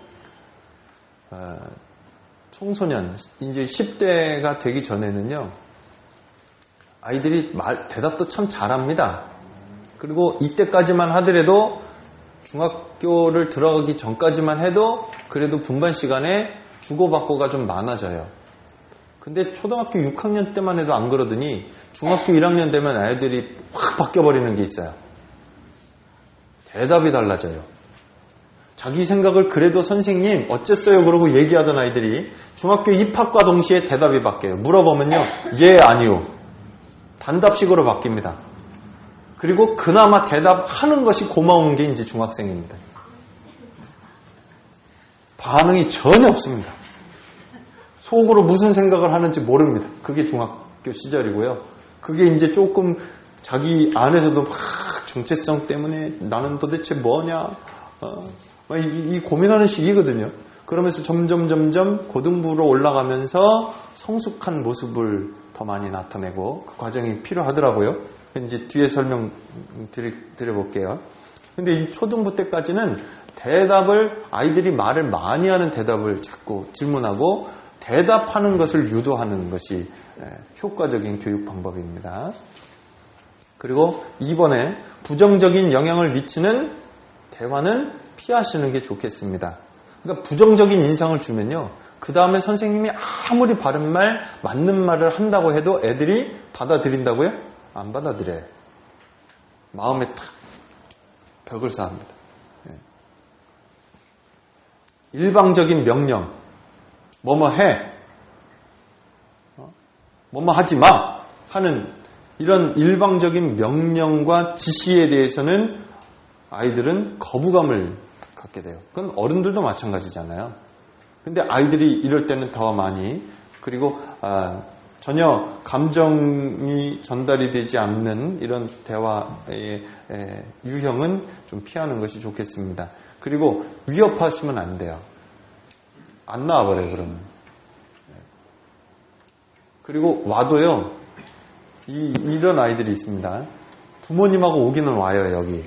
청소년, 이제 십 대가 되기 전에는요, 아이들이 말, 대답도 참 잘합니다. 그리고 이때까지만 하더라도 중학교를 들어가기 전까지만 해도 그래도 분반 시간에 주고받고가 좀 많아져요. 근데 초등학교 육 학년 때만 해도 안 그러더니 중학교 일 학년 되면 아이들이 확 바뀌어버리는 게 있어요. 대답이 달라져요. 자기 생각을 그래도 선생님 어쨌어요 그러고 얘기하던 아이들이 중학교 입학과 동시에 대답이 바뀌어요. 물어보면요. 예, 아니요. 단답식으로 바뀝니다. 그리고 그나마 대답하는 것이 고마운 게 이제 중학생입니다. 반응이 전혀 없습니다. 속으로 무슨 생각을 하는지 모릅니다. 그게 중학교 시절이고요. 그게 이제 조금 자기 안에서도 막 정체성 때문에 나는 도대체 뭐냐 어, 이, 이 고민하는 시기거든요. 그러면서 점점 점점 고등부로 올라가면서 성숙한 모습을 더 많이 나타내고 그 과정이 필요하더라고요. 이제 뒤에 설명 드리, 드려볼게요. 근데 이 초등부 때까지는 대답을 아이들이 말을 많이 하는 대답을 자꾸 질문하고 대답하는 것을 유도하는 것이 효과적인 교육 방법입니다. 그리고 이번에 부정적인 영향을 미치는 대화는 피하시는 게 좋겠습니다. 그러니까 부정적인 인상을 주면요. 그 다음에 선생님이 아무리 바른 말, 맞는 말을 한다고 해도 애들이 받아들인다고요? 안 받아들여요. 마음에 탁 벽을 쌓습니다. 일방적인 명령, 뭐뭐 해, 뭐뭐 하지 마 하는 이런 일방적인 명령과 지시에 대해서는 아이들은 거부감을 갖게 돼요. 그건 어른들도 마찬가지잖아요. 근데 아이들이 이럴 때는 더 많이 그리고 아, 전혀 감정이 전달이 되지 않는 이런 대화의 에, 유형은 좀 피하는 것이 좋겠습니다. 그리고 위협하시면 안 돼요. 안 나와버려요, 그러면. 그리고 와도요, 이, 이런 아이들이 있습니다. 부모님하고 오기는 와요, 여기.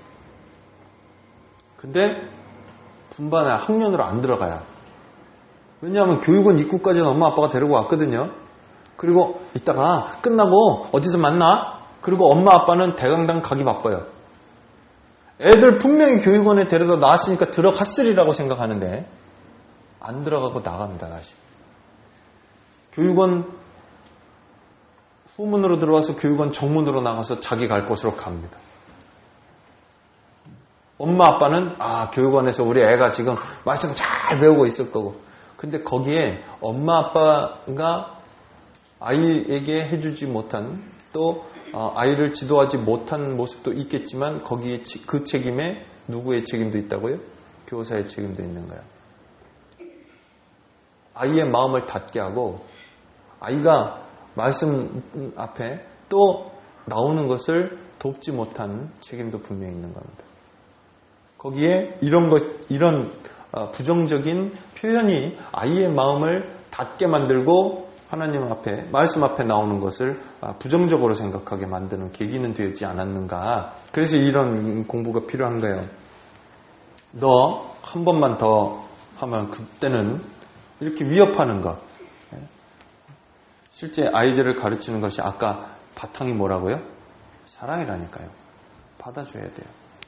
근데 분반에 학년으로 안 들어가요. 왜냐하면 교육원 입구까지는 엄마 아빠가 데리고 왔거든요. 그리고 이따가 끝나고 어디서 만나? 그리고 엄마 아빠는 대강당 가기 바빠요. 애들 분명히 교육원에 데려다 놨으니까 들어갔으리라고 생각하는데 안 들어가고 나갑니다. 다시. 교육원 후문으로 들어와서 교육원 정문으로 나가서 자기 갈 곳으로 갑니다. 엄마 아빠는 아 교육원에서 우리 애가 지금 말씀 잘 잘 배우고 있을 거고. 근데 거기에 엄마 아빠가 아이에게 해주지 못한 또 아이를 지도하지 못한 모습도 있겠지만 거기에 그 책임에 누구의 책임도 있다고요? 교사의 책임도 있는 거예요. 아이의 마음을 닫게 하고 아이가 말씀 앞에 또 나오는 것을 돕지 못한 책임도 분명히 있는 겁니다. 거기에 이런 것, 이런 부정적인 표현이 아이의 마음을 닫게 만들고 하나님 앞에, 말씀 앞에 나오는 것을 부정적으로 생각하게 만드는 계기는 되지 않았는가. 그래서 이런 공부가 필요한 거예요. 너 한 번만 더 하면 그때는 이렇게 위협하는 것. 실제 아이들을 가르치는 것이 아까 바탕이 뭐라고요? 사랑이라니까요. 받아줘야 돼요.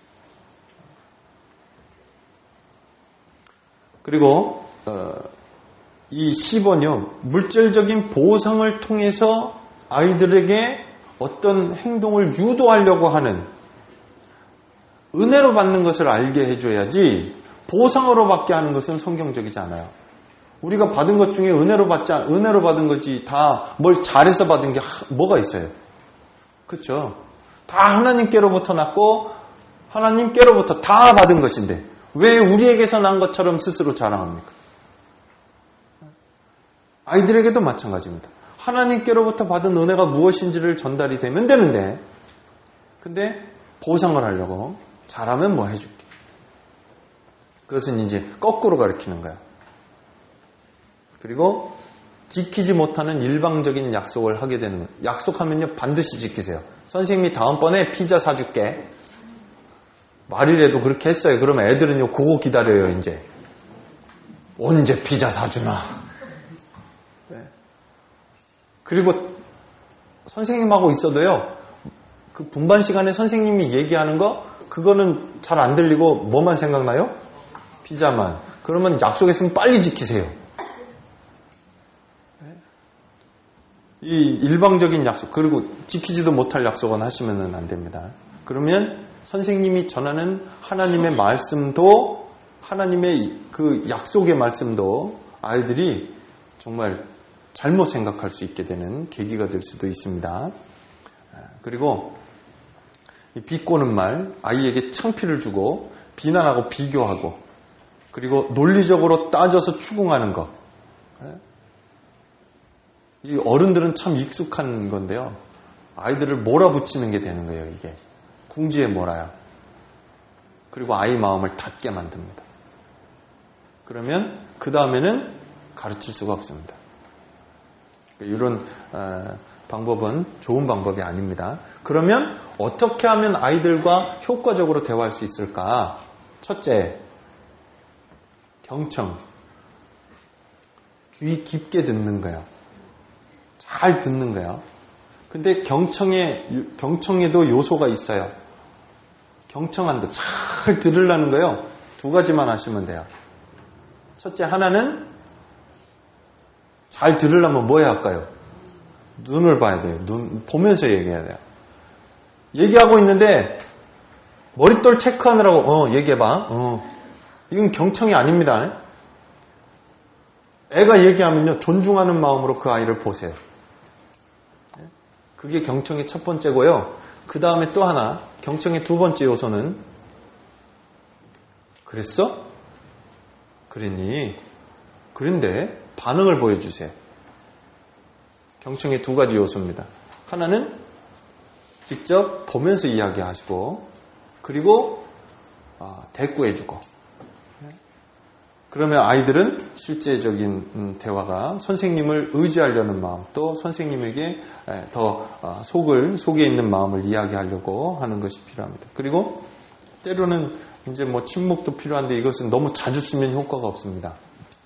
그리고 어, 이 십 번요. 물질적인 보상을 통해서 아이들에게 어떤 행동을 유도하려고 하는 은혜로 받는 것을 알게 해줘야지 보상으로 받게 하는 것은 성경적이지 않아요. 우리가 받은 것 중에 은혜로 받지 않, 은혜로 받은 거지 다 뭘 잘해서 받은 게 뭐가 있어요? 그렇죠? 다 하나님께로부터 났고 하나님께로부터 다 받은 것인데 왜 우리에게서 난 것처럼 스스로 자랑합니까? 아이들에게도 마찬가지입니다. 하나님께로부터 받은 은혜가 무엇인지를 전달이 되면 되는데 근데 보상을 하려고 잘하면 뭐 해줄게. 그것은 이제 거꾸로 가르치는 거야. 그리고 지키지 못하는 일방적인 약속을 하게 되는 거예요. 약속하면요 반드시 지키세요. 선생님이 다음번에 피자 사줄게. 말이라도 그렇게 했어요. 그러면 애들은요 그거 기다려요. 이제 언제 피자 사주나. 네. 그리고 선생님하고 있어도요 그 분반 시간에 선생님이 얘기하는 거 그거는 잘 안 들리고 뭐만 생각나요? 피자만. 그러면 약속했으면 빨리 지키세요. 이 일방적인 약속, 그리고 지키지도 못할 약속은 하시면 안 됩니다. 그러면 선생님이 전하는 하나님의 말씀도, 하나님의 그 약속의 말씀도 아이들이 정말 잘못 생각할 수 있게 되는 계기가 될 수도 있습니다. 그리고 이 비꼬는 말, 아이에게 창피를 주고 비난하고 비교하고 그리고 논리적으로 따져서 추궁하는 것. 이 어른들은 참 익숙한 건데요. 아이들을 몰아붙이는 게 되는 거예요, 이게. 궁지에 몰아요. 그리고 아이 마음을 닫게 만듭니다. 그러면 그 다음에는 가르칠 수가 없습니다. 이런 어, 방법은 좋은 방법이 아닙니다. 그러면 어떻게 하면 아이들과 효과적으로 대화할 수 있을까? 첫째, 경청. 귀 깊게 듣는 거예요. 잘 듣는 거예요. 근데 경청에, 경청에도 요소가 있어요. 경청한다. 잘 들으려는 거예요. 두 가지만 하시면 돼요. 첫째, 하나는 잘 들으려면 뭐 해야 할까요? 눈을 봐야 돼요. 눈, 보면서 얘기해야 돼요. 얘기하고 있는데 머릿돌 체크하느라고 어, 얘기해봐. 어. 이건 경청이 아닙니다. 애가 얘기하면요. 존중하는 마음으로 그 아이를 보세요. 그게 경청의 첫 번째고요. 그 다음에 또 하나, 경청의 두 번째 요소는 그랬어? 그랬니? 그런데 반응을 보여주세요. 경청의 두 가지 요소입니다. 하나는 직접 보면서 이야기하시고 그리고 어, 대꾸해주고 그러면 아이들은 실제적인 대화가 선생님을 의지하려는 마음 또 선생님에게 더 속을, 속에 있는 마음을 이야기하려고 하는 것이 필요합니다. 그리고 때로는 이제 뭐 침묵도 필요한데 이것은 너무 자주 쓰면 효과가 없습니다.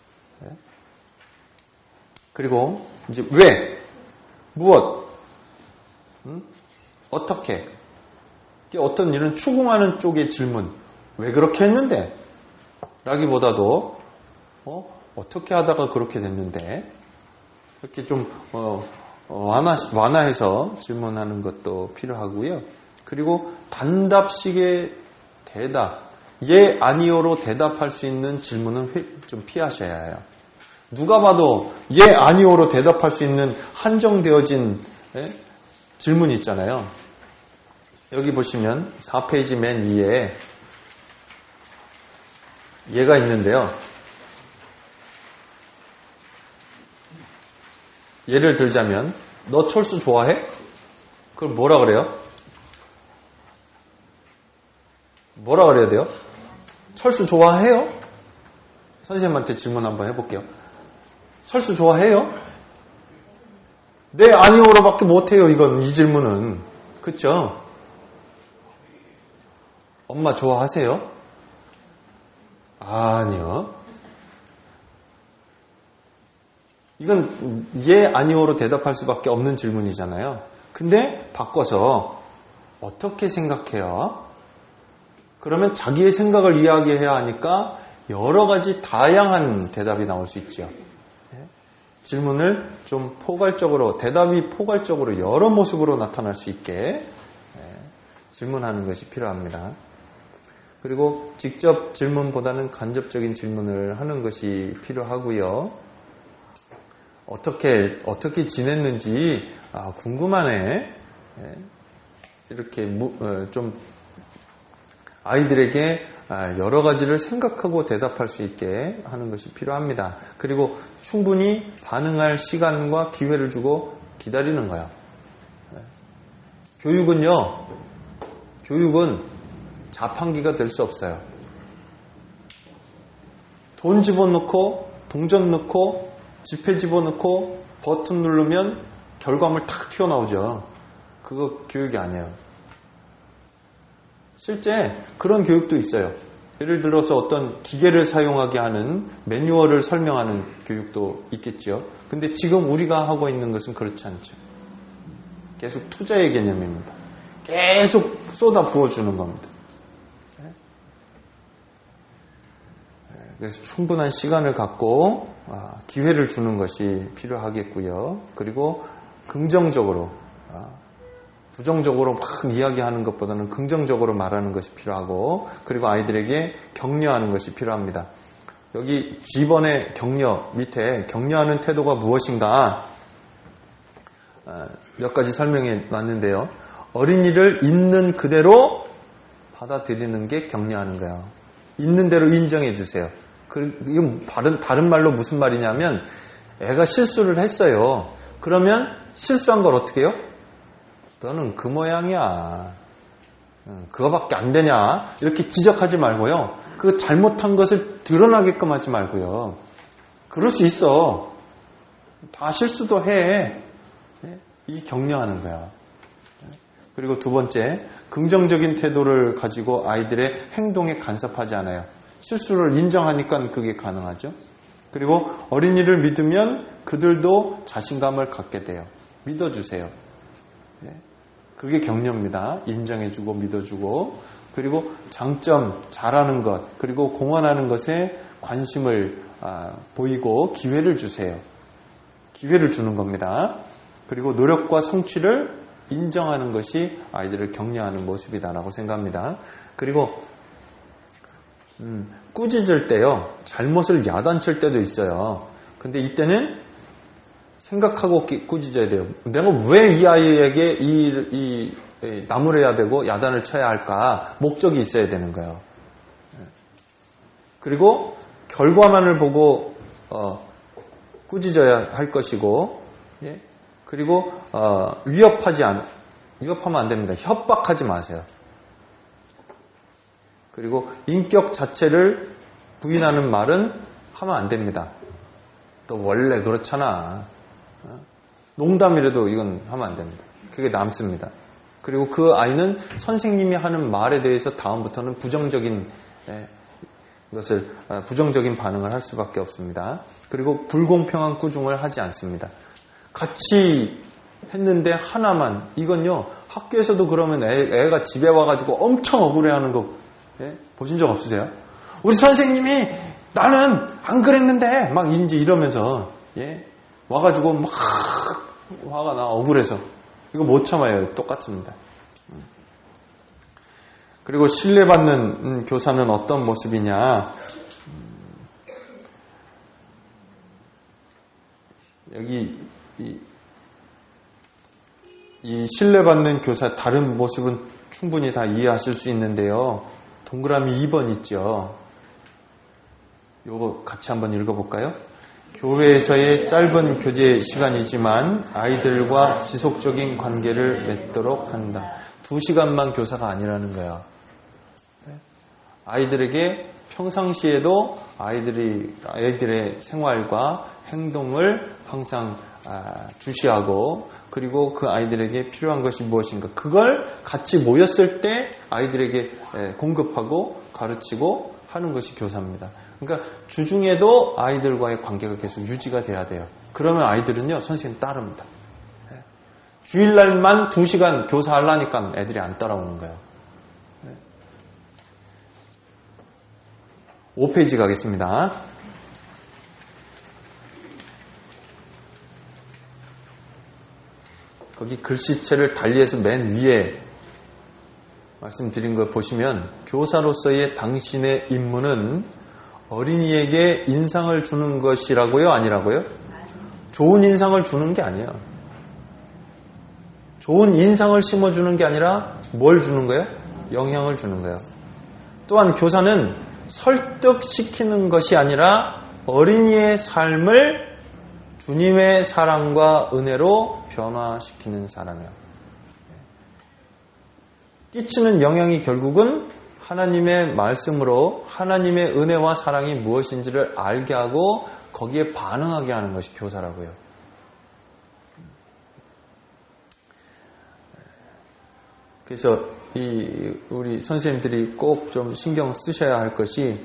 그리고 이제 왜? 무엇? 음? 어떻게? 어떤 일은 추궁하는 쪽의 질문. 왜 그렇게 했는데? 라기보다도 어? 어떻게 하다가 그렇게 됐는데 이렇게 좀 어, 완화, 완화해서 질문하는 것도 필요하고요. 그리고 단답식의 대답 예, 아니요로 대답할 수 있는 질문은 좀 피하셔야 해요. 누가 봐도 예, 아니요로 대답할 수 있는 한정되어진 예? 질문이 있잖아요. 여기 보시면 사 페이지 맨 위에 얘가 있는데요. 예를 들자면 너 철수 좋아해? 그걸 뭐라 그래요? 뭐라 그래야 돼요? 철수 좋아해요? 선생님한테 질문 한번 해볼게요. 철수 좋아해요? 네, 아니오로밖에 못해요. 이건 이 질문은. 그쵸? 엄마 좋아하세요? 아니요. 이건 예, 아니오로 대답할 수밖에 없는 질문이잖아요. 근데 바꿔서 어떻게 생각해요? 그러면 자기의 생각을 이야기해야 하니까 여러 가지 다양한 대답이 나올 수 있죠. 질문을 좀 포괄적으로, 대답이 포괄적으로 여러 모습으로 나타날 수 있게 질문하는 것이 필요합니다. 그리고 직접 질문보다는 간접적인 질문을 하는 것이 필요하고요. 어떻게 어떻게 지냈는지 아, 궁금하네. 이렇게 무, 어, 좀 아이들에게 여러 가지를 생각하고 대답할 수 있게 하는 것이 필요합니다. 그리고 충분히 반응할 시간과 기회를 주고 기다리는 거예요. 교육은요, 교육은 자판기가 될 수 없어요. 돈 집어넣고, 동전 넣고, 지폐 집어넣고, 버튼 누르면 결과물 탁 튀어나오죠. 그거 교육이 아니에요. 실제 그런 교육도 있어요. 예를 들어서 어떤 기계를 사용하게 하는 매뉴얼을 설명하는 교육도 있겠죠. 근데 지금 우리가 하고 있는 것은 그렇지 않죠. 계속 투자의 개념입니다. 계속 쏟아 부어주는 겁니다. 그래서 충분한 시간을 갖고 기회를 주는 것이 필요하겠고요. 그리고 긍정적으로, 부정적으로 막 이야기하는 것보다는 긍정적으로 말하는 것이 필요하고, 그리고 아이들에게 격려하는 것이 필요합니다. 여기 G번의 격려 밑에 격려하는 태도가 무엇인가 몇 가지 설명해 놨는데요. 어린이를 있는 그대로 받아들이는 게 격려하는 거예요. 있는 대로 인정해 주세요. 이건 다른, 다른 말로 무슨 말이냐면, 애가 실수를 했어요. 그러면 실수한 걸 어떻게 해요? 너는 그 모양이야. 그거밖에 안 되냐? 이렇게 지적하지 말고요. 그 잘못한 것을 드러나게끔 하지 말고요. 그럴 수 있어. 다 실수도 해. 이 격려하는 거야. 그리고 두 번째, 긍정적인 태도를 가지고 아이들의 행동에 간섭하지 않아요. 실수를 인정하니까 그게 가능하죠. 그리고 어린이를 믿으면 그들도 자신감을 갖게 돼요. 믿어주세요. 그게 격려입니다. 인정해주고 믿어주고, 그리고 장점, 잘하는 것, 그리고 공헌하는 것에 관심을 보이고 기회를 주세요. 기회를 주는 겁니다. 그리고 노력과 성취를 인정하는 것이 아이들을 격려하는 모습이다라고 생각합니다. 그리고 음, 꾸짖을 때요, 잘못을 야단칠 때도 있어요. 근데 이때는 생각하고 꾸짖어야 돼요. 내가 왜 이 아이에게 이, 이, 이 나무래야 되고 야단을 쳐야 할까? 목적이 있어야 되는 거예요. 그리고 결과만을 보고 어, 꾸짖어야 할 것이고, 예? 그리고 어, 위협하지 않, 위협하면 안 됩니다. 협박하지 마세요. 그리고 인격 자체를 부인하는 말은 하면 안 됩니다. 너 원래 그렇잖아. 농담이라도 이건 하면 안 됩니다. 그게 남습니다. 그리고 그 아이는 선생님이 하는 말에 대해서 다음부터는 부정적인 것을 부정적인 반응을 할 수밖에 없습니다. 그리고 불공평한 꾸중을 하지 않습니다. 같이 했는데 하나만, 이건요 학교에서도 그러면 애, 애가 집에 와가지고 엄청 억울해하는 거 예? 보신 적 없으세요? 우리 선생님이 나는 안 그랬는데 막 이제 이러면서 예? 와가지고 막 화가 나, 억울해서. 이거 못 참아요. 똑같습니다. 그리고 신뢰받는 교사는 어떤 모습이냐? 여기 이, 이 신뢰받는 교사 다른 모습은 충분히 다 이해하실 수 있는데요. 동그라미 이 번 있죠. 요거 같이 한번 읽어볼까요? 교회에서의 짧은 교제 시간이지만 아이들과 지속적인 관계를 맺도록 한다. 두 시간만 교사가 아니라는 거예요. 아이들에게 평상시에도 아이들이, 아이들의 생활과 행동을 항상 주시하고, 그리고 그 아이들에게 필요한 것이 무엇인가, 그걸 같이 모였을 때 아이들에게 공급하고 가르치고 하는 것이 교사입니다. 그러니까 주중에도 아이들과의 관계가 계속 유지가 돼야 돼요. 그러면 아이들은요, 선생님 따릅니다. 주일날만 두 시간 교사하려니까 애들이 안 따라오는 거예요. 오 페이지 가겠습니다. 거기 글씨체를 달리해서 맨 위에 말씀드린 걸 보시면, 교사로서의 당신의 임무는 어린이에게 인상을 주는 것이라고요? 아니라고요? 좋은 인상을 주는 게 아니에요. 좋은 인상을 심어주는 게 아니라 뭘 주는 거예요? 영향을 주는 거예요. 또한 교사는 설득시키는 것이 아니라 어린이의 삶을 주님의 사랑과 은혜로 변화시키는 사람이에요. 끼치는 영향이 결국은 하나님의 말씀으로 하나님의 은혜와 사랑이 무엇인지를 알게 하고 거기에 반응하게 하는 것이 교사라고요. 그래서 이 우리 선생님들이 꼭 좀 신경 쓰셔야 할 것이,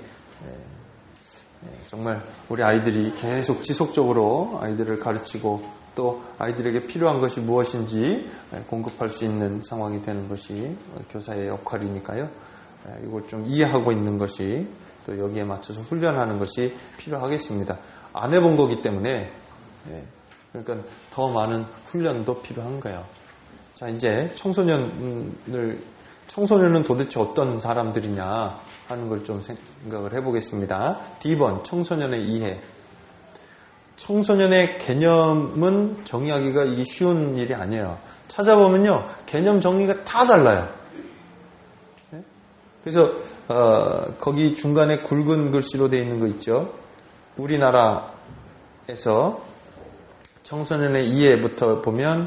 정말 우리 아이들이 계속 지속적으로 아이들을 가르치고 또 아이들에게 필요한 것이 무엇인지 공급할 수 있는 상황이 되는 것이 교사의 역할이니까요. 이걸 좀 이해하고 있는 것이, 또 여기에 맞춰서 훈련하는 것이 필요하겠습니다. 안 해본 거기 때문에, 그러니까 더 많은 훈련도 필요한 거예요. 자, 이제 청소년을, 청소년은 도대체 어떤 사람들이냐 하는 걸 좀 생각을 해보겠습니다. 디 번, 청소년의 이해. 청소년의 개념은 정의하기가 이게 쉬운 일이 아니에요. 찾아보면요, 개념 정의가 다 달라요. 그래서 어, 거기 중간에 굵은 글씨로 되어 있는 거 있죠. 우리나라에서 청소년의 이해부터 보면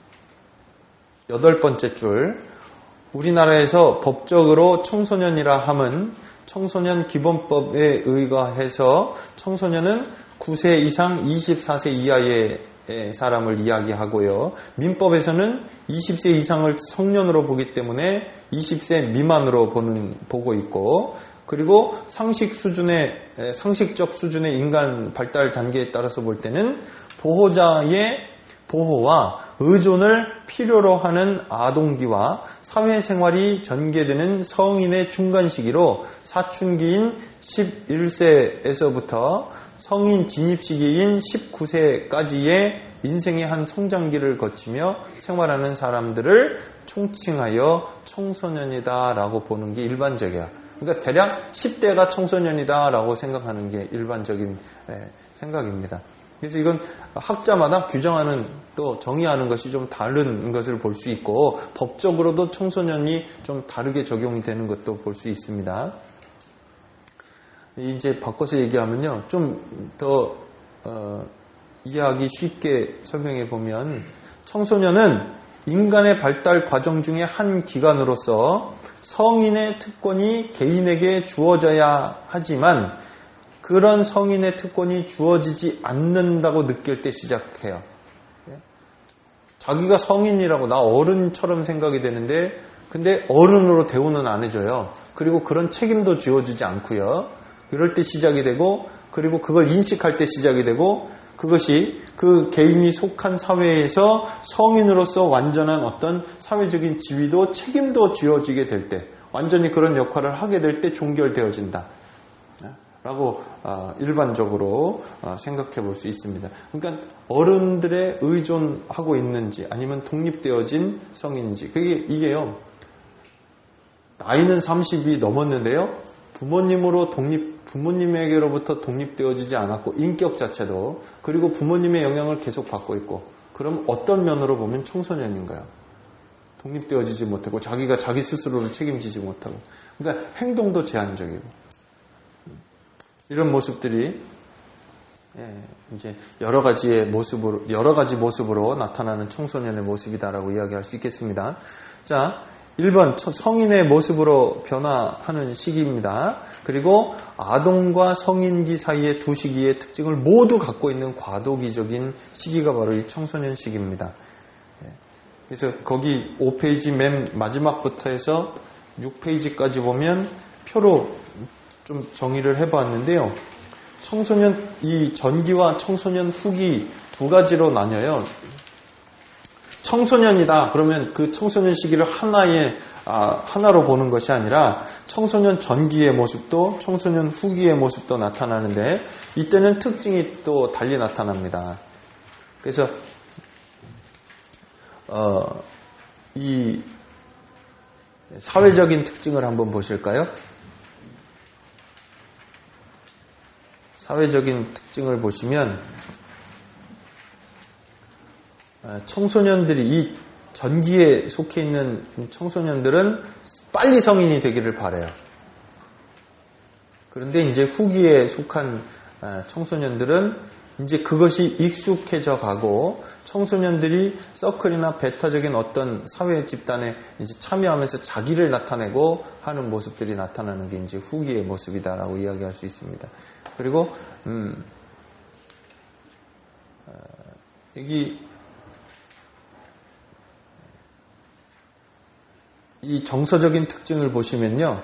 여덟 번째 줄, 우리나라에서 법적으로 청소년이라 함은 청소년 기본법에 의거해서 청소년은 구 세 이상 이십사 세 이하의 사람을 이야기하고요. 민법에서는 이십 세 이상을 성년으로 보기 때문에 이십 세 미만으로 보는, 보고 있고, 그리고 상식 수준의, 상식적 수준의 인간 발달 단계에 따라서 볼 때는 보호자의 보호와 의존을 필요로 하는 아동기와 사회생활이 전개되는 성인의 중간 시기로 사춘기인 십일 세에서부터 성인 진입 시기인 십구 세까지의 인생의 한 성장기를 거치며 생활하는 사람들을 총칭하여 청소년이다라고 보는 게 일반적이야. 그러니까 대략 십 대가 청소년이다라고 생각하는 게 일반적인 생각입니다. 그래서 이건 학자마다 규정하는, 또 정의하는 것이 좀 다른 것을 볼 수 있고, 법적으로도 청소년이 좀 다르게 적용이 되는 것도 볼 수 있습니다. 이제 바꿔서 얘기하면요, 좀 더 어, 이해하기 쉽게 설명해 보면, 청소년은 인간의 발달 과정 중에 한 기간으로서 성인의 특권이 개인에게 주어져야 하지만 그런 성인의 특권이 주어지지 않는다고 느낄 때 시작해요. 자기가 성인이라고, 나 어른처럼 생각이 되는데 근데 어른으로 대우는 안 해줘요. 그리고 그런 책임도 지어주지 않고요. 이럴 때 시작이 되고, 그리고 그걸 인식할 때 시작이 되고, 그것이 그 개인이 속한 사회에서 성인으로서 완전한 어떤 사회적인 지위도 책임도 지어지게 될 때, 완전히 그런 역할을 하게 될 때 종결되어진다 라고 일반적으로 생각해 볼 수 있습니다. 그러니까 어른들의 의존하고 있는지 아니면 독립되어진 성인인지, 그게 이게요, 나이는 삼십이 넘었는데요. 부모님으로 독립, 부모님에게로부터 독립되어지지 않았고, 인격 자체도, 그리고 부모님의 영향을 계속 받고 있고, 그럼 어떤 면으로 보면 청소년인가요? 독립되어지지 못하고, 자기가 자기 스스로를 책임지지 못하고, 그러니까 행동도 제한적이고, 이런 모습들이, 예, 이제 여러 가지의 모습으로, 여러 가지 모습으로 나타나는 청소년의 모습이다라고 이야기할 수 있겠습니다. 자, 일 번 성인의 모습으로 변화하는 시기입니다. 그리고 아동과 성인기 사이의 두 시기의 특징을 모두 갖고 있는 과도기적인 시기가 바로 이 청소년 시기입니다. 그래서 거기 오 페이지 맨 마지막부터 해서 육 페이지까지 보면 표로 좀 정의를 해봤는데요. 청소년, 이 전기와 청소년 후기 두 가지로 나뉘어요. 청소년이다. 그러면 그 청소년 시기를 하나의, 아, 하나로 보는 것이 아니라 청소년 전기의 모습도 청소년 후기의 모습도 나타나는데 이때는 특징이 또 달리 나타납니다. 그래서, 어, 이 사회적인 특징을 한번 보실까요? 사회적인 특징을 보시면 청소년들이 이 전기에 속해 있는 청소년들은 빨리 성인이 되기를 바라요. 그런데 이제 후기에 속한 청소년들은 이제 그것이 익숙해져 가고 청소년들이 서클이나 배타적인 어떤 사회 집단에 이제 참여하면서 자기를 나타내고 하는 모습들이 나타나는 게 이제 후기의 모습이다라고 이야기할 수 있습니다. 그리고 음, 어, 여기 이 정서적인 특징을 보시면요.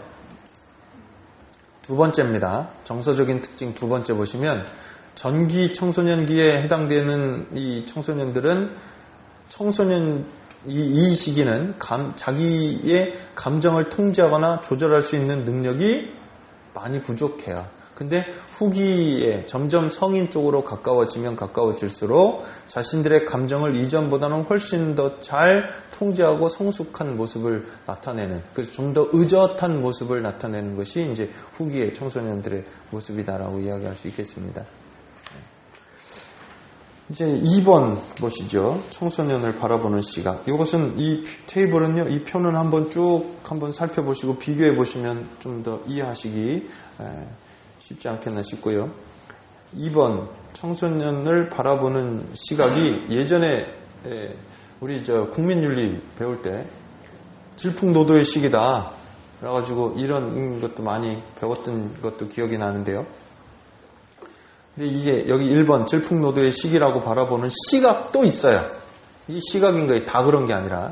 두 번째입니다. 정서적인 특징 두 번째 보시면 전기 청소년기에 해당되는 이 청소년들은 청소년 이, 이 시기는 감, 자기의 감정을 통제하거나 조절할 수 있는 능력이 많이 부족해요. 근데 후기에 점점 성인 쪽으로 가까워지면 가까워질수록 자신들의 감정을 이전보다는 훨씬 더 잘 통제하고 성숙한 모습을 나타내는, 그래서 좀 더 의젓한 모습을 나타내는 것이 이제 후기의 청소년들의 모습이다라고 이야기할 수 있겠습니다. 이제 이 번 보시죠. 청소년을 바라보는 시각. 이것은 이 테이블은요, 이 표는 한번 쭉 한번 살펴보시고 비교해 보시면 좀 더 이해하시기 쉽지 않겠나 싶고요. 이 번 청소년을 바라보는 시각이 예전에 우리 저 국민윤리 배울 때 질풍노도의 시기다 그래가지고 이런 것도 많이 배웠던 것도 기억이 나는데요. 근데 이게 여기 일 번 질풍노도의 시기라고 바라보는 시각도 있어요. 이 시각인 거예요. 다 그런 게 아니라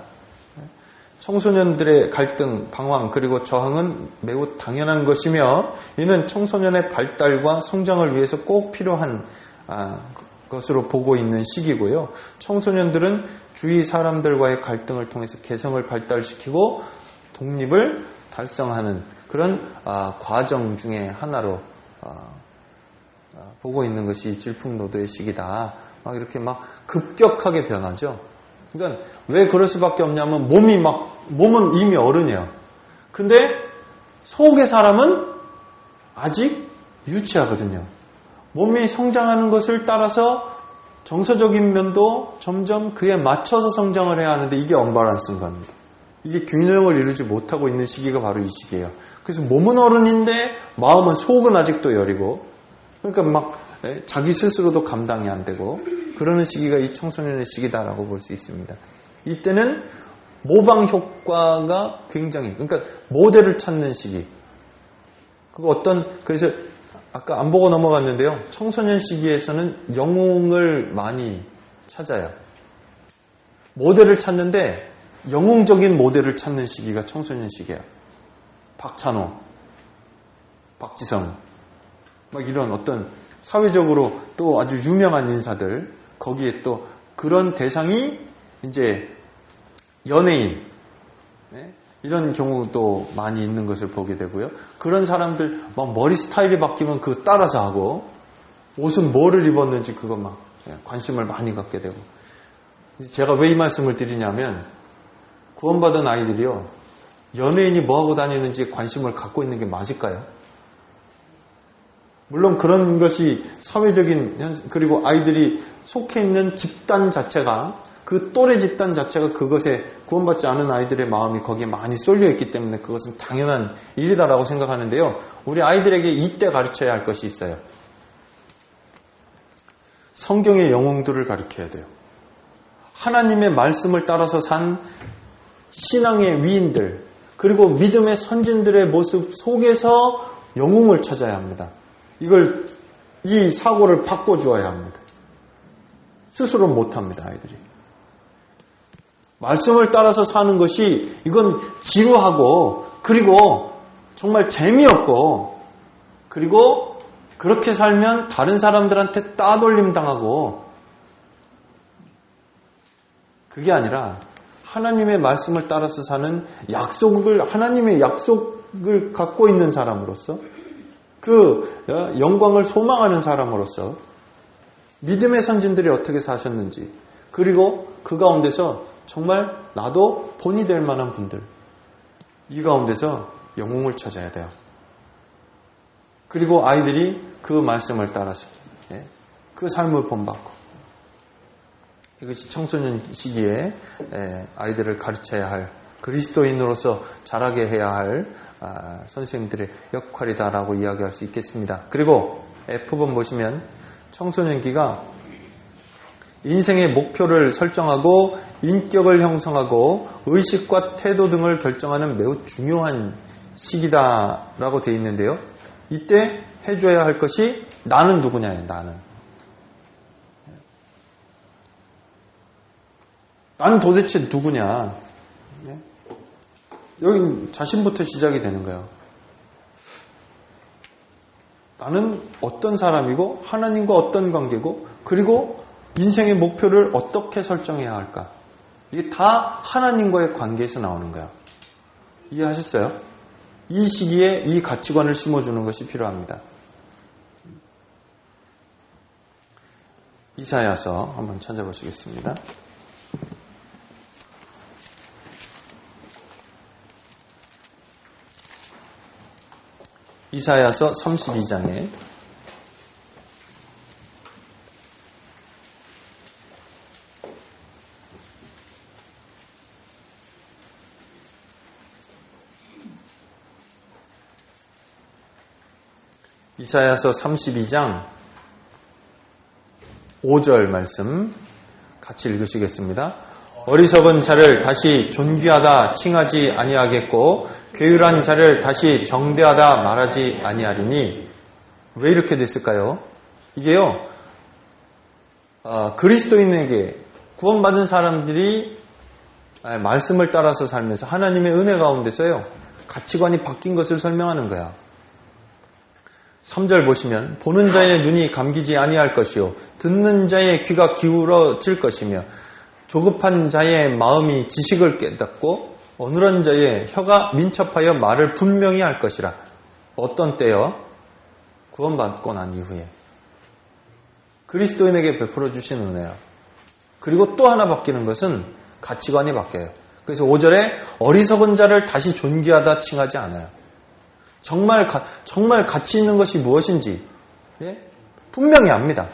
청소년들의 갈등, 방황 그리고 저항은 매우 당연한 것이며 이는 청소년의 발달과 성장을 위해서 꼭 필요한 아, 것으로 보고 있는 시기고요. 청소년들은 주위 사람들과의 갈등을 통해서 개성을 발달시키고 독립을 달성하는 그런 아, 과정 중에 하나로 아, 아, 보고 있는 것이 질풍노도의 시기다. 막 이렇게 막 급격하게 변하죠. 그러니까 왜 그럴 수밖에 없냐면 몸이 막 몸은 이미 어른이야. 근데 속의 사람은 아직 유치하거든요. 몸이 성장하는 것을 따라서 정서적인 면도 점점 그에 맞춰서 성장을 해야 하는데 이게 언밸런스인 겁니다. 이게 균형을 이루지 못하고 있는 시기가 바로 이 시기예요. 그래서 몸은 어른인데 마음은 속은 아직도 여리고 그러니까 막 자기 스스로도 감당이 안 되고 그러는 시기가 이 청소년의 시기다라고 볼 수 있습니다. 이때는 모방 효과가 굉장히, 그러니까 모델을 찾는 시기. 그 어떤, 그래서 아까 안 보고 넘어갔는데요. 청소년 시기에서는 영웅을 많이 찾아요. 모델을 찾는데 영웅적인 모델을 찾는 시기가 청소년 시기예요. 박찬호, 박지성, 막 이런 어떤 사회적으로 또 아주 유명한 인사들, 거기에 또 그런 대상이 이제 연예인, 네? 이런 경우도 많이 있는 것을 보게 되고요. 그런 사람들 막 머리 스타일이 바뀌면 그거 따라서 하고 옷은 뭐를 입었는지 그거 막 관심을 많이 갖게 되고. 제가 왜 이 말씀을 드리냐면 구원받은 아이들이요. 연예인이 뭐하고 다니는지 관심을 갖고 있는 게 맞을까요? 물론 그런 것이 사회적인, 그리고 아이들이 속해 있는 집단 자체가, 그 또래 집단 자체가 그것에 구원받지 않은 아이들의 마음이 거기에 많이 쏠려 있기 때문에 그것은 당연한 일이다라고 생각하는데요. 우리 아이들에게 이때 가르쳐야 할 것이 있어요. 성경의 영웅들을 가르쳐야 돼요. 하나님의 말씀을 따라서 산 신앙의 위인들, 그리고 믿음의 선진들의 모습 속에서 영웅을 찾아야 합니다. 이걸, 이 사고를 바꿔주어야 합니다. 스스로 못합니다, 아이들이. 말씀을 따라서 사는 것이, 이건 지루하고, 그리고 정말 재미없고, 그리고 그렇게 살면 다른 사람들한테 따돌림 당하고, 그게 아니라 하나님의 말씀을 따라서 사는 약속을, 하나님의 약속을 갖고 있는 사람으로서, 그 영광을 소망하는 사람으로서 믿음의 선진들이 어떻게 사셨는지, 그리고 그 가운데서 정말 나도 본이 될 만한 분들, 이 가운데서 영웅을 찾아야 돼요. 그리고 아이들이 그 말씀을 따라서 그 삶을 본받고, 이것이 청소년 시기에 아이들을 가르쳐야 할, 그리스도인으로서 자라게 해야 할 선생님들의 역할이다라고 이야기할 수 있겠습니다. 그리고 F번 보시면 청소년기가 인생의 목표를 설정하고 인격을 형성하고 의식과 태도 등을 결정하는 매우 중요한 시기다라고 되어 있는데요. 이때 해줘야 할 것이 나는 누구냐예요. 나는. 나는 도대체 누구냐. 여기 자신부터 시작이 되는 거예요. 나는 어떤 사람이고 하나님과 어떤 관계고, 그리고 인생의 목표를 어떻게 설정해야 할까. 이게 다 하나님과의 관계에서 나오는 거야. 이해하셨어요? 이 시기에 이 가치관을 심어주는 것이 필요합니다. 이사야서 한번 찾아보시겠습니다. 이사야서 삼십이 장에 이사야서 삼십이 장 오 절 말씀 같이 읽으시겠습니다. 어리석은 자를 다시 존귀하다 칭하지 아니하겠고 괴율한 자를 다시 정대하다 말하지 아니하리니. 왜 이렇게 됐을까요? 이게요, 어, 그리스도인에게 구원받은 사람들이 말씀을 따라서 살면서 하나님의 은혜 가운데서요 가치관이 바뀐 것을 설명하는 거야. 삼 절 보시면 보는 자의 눈이 감기지 아니할 것이요 듣는 자의 귀가 기울어질 것이며 조급한 자의 마음이 지식을 깨닫고 어눌한 자의 혀가 민첩하여 말을 분명히 할 것이라. 어떤 때요? 구원받고 난 이후에 그리스도인에게 베풀어 주신 은혜요. 그리고 또 하나 바뀌는 것은 가치관이 바뀌어요. 그래서 오 절에 어리석은 자를 다시 존귀하다 칭하지 않아요. 정말 가, 정말 가치 있는 것이 무엇인지 예? 분명히 압니다.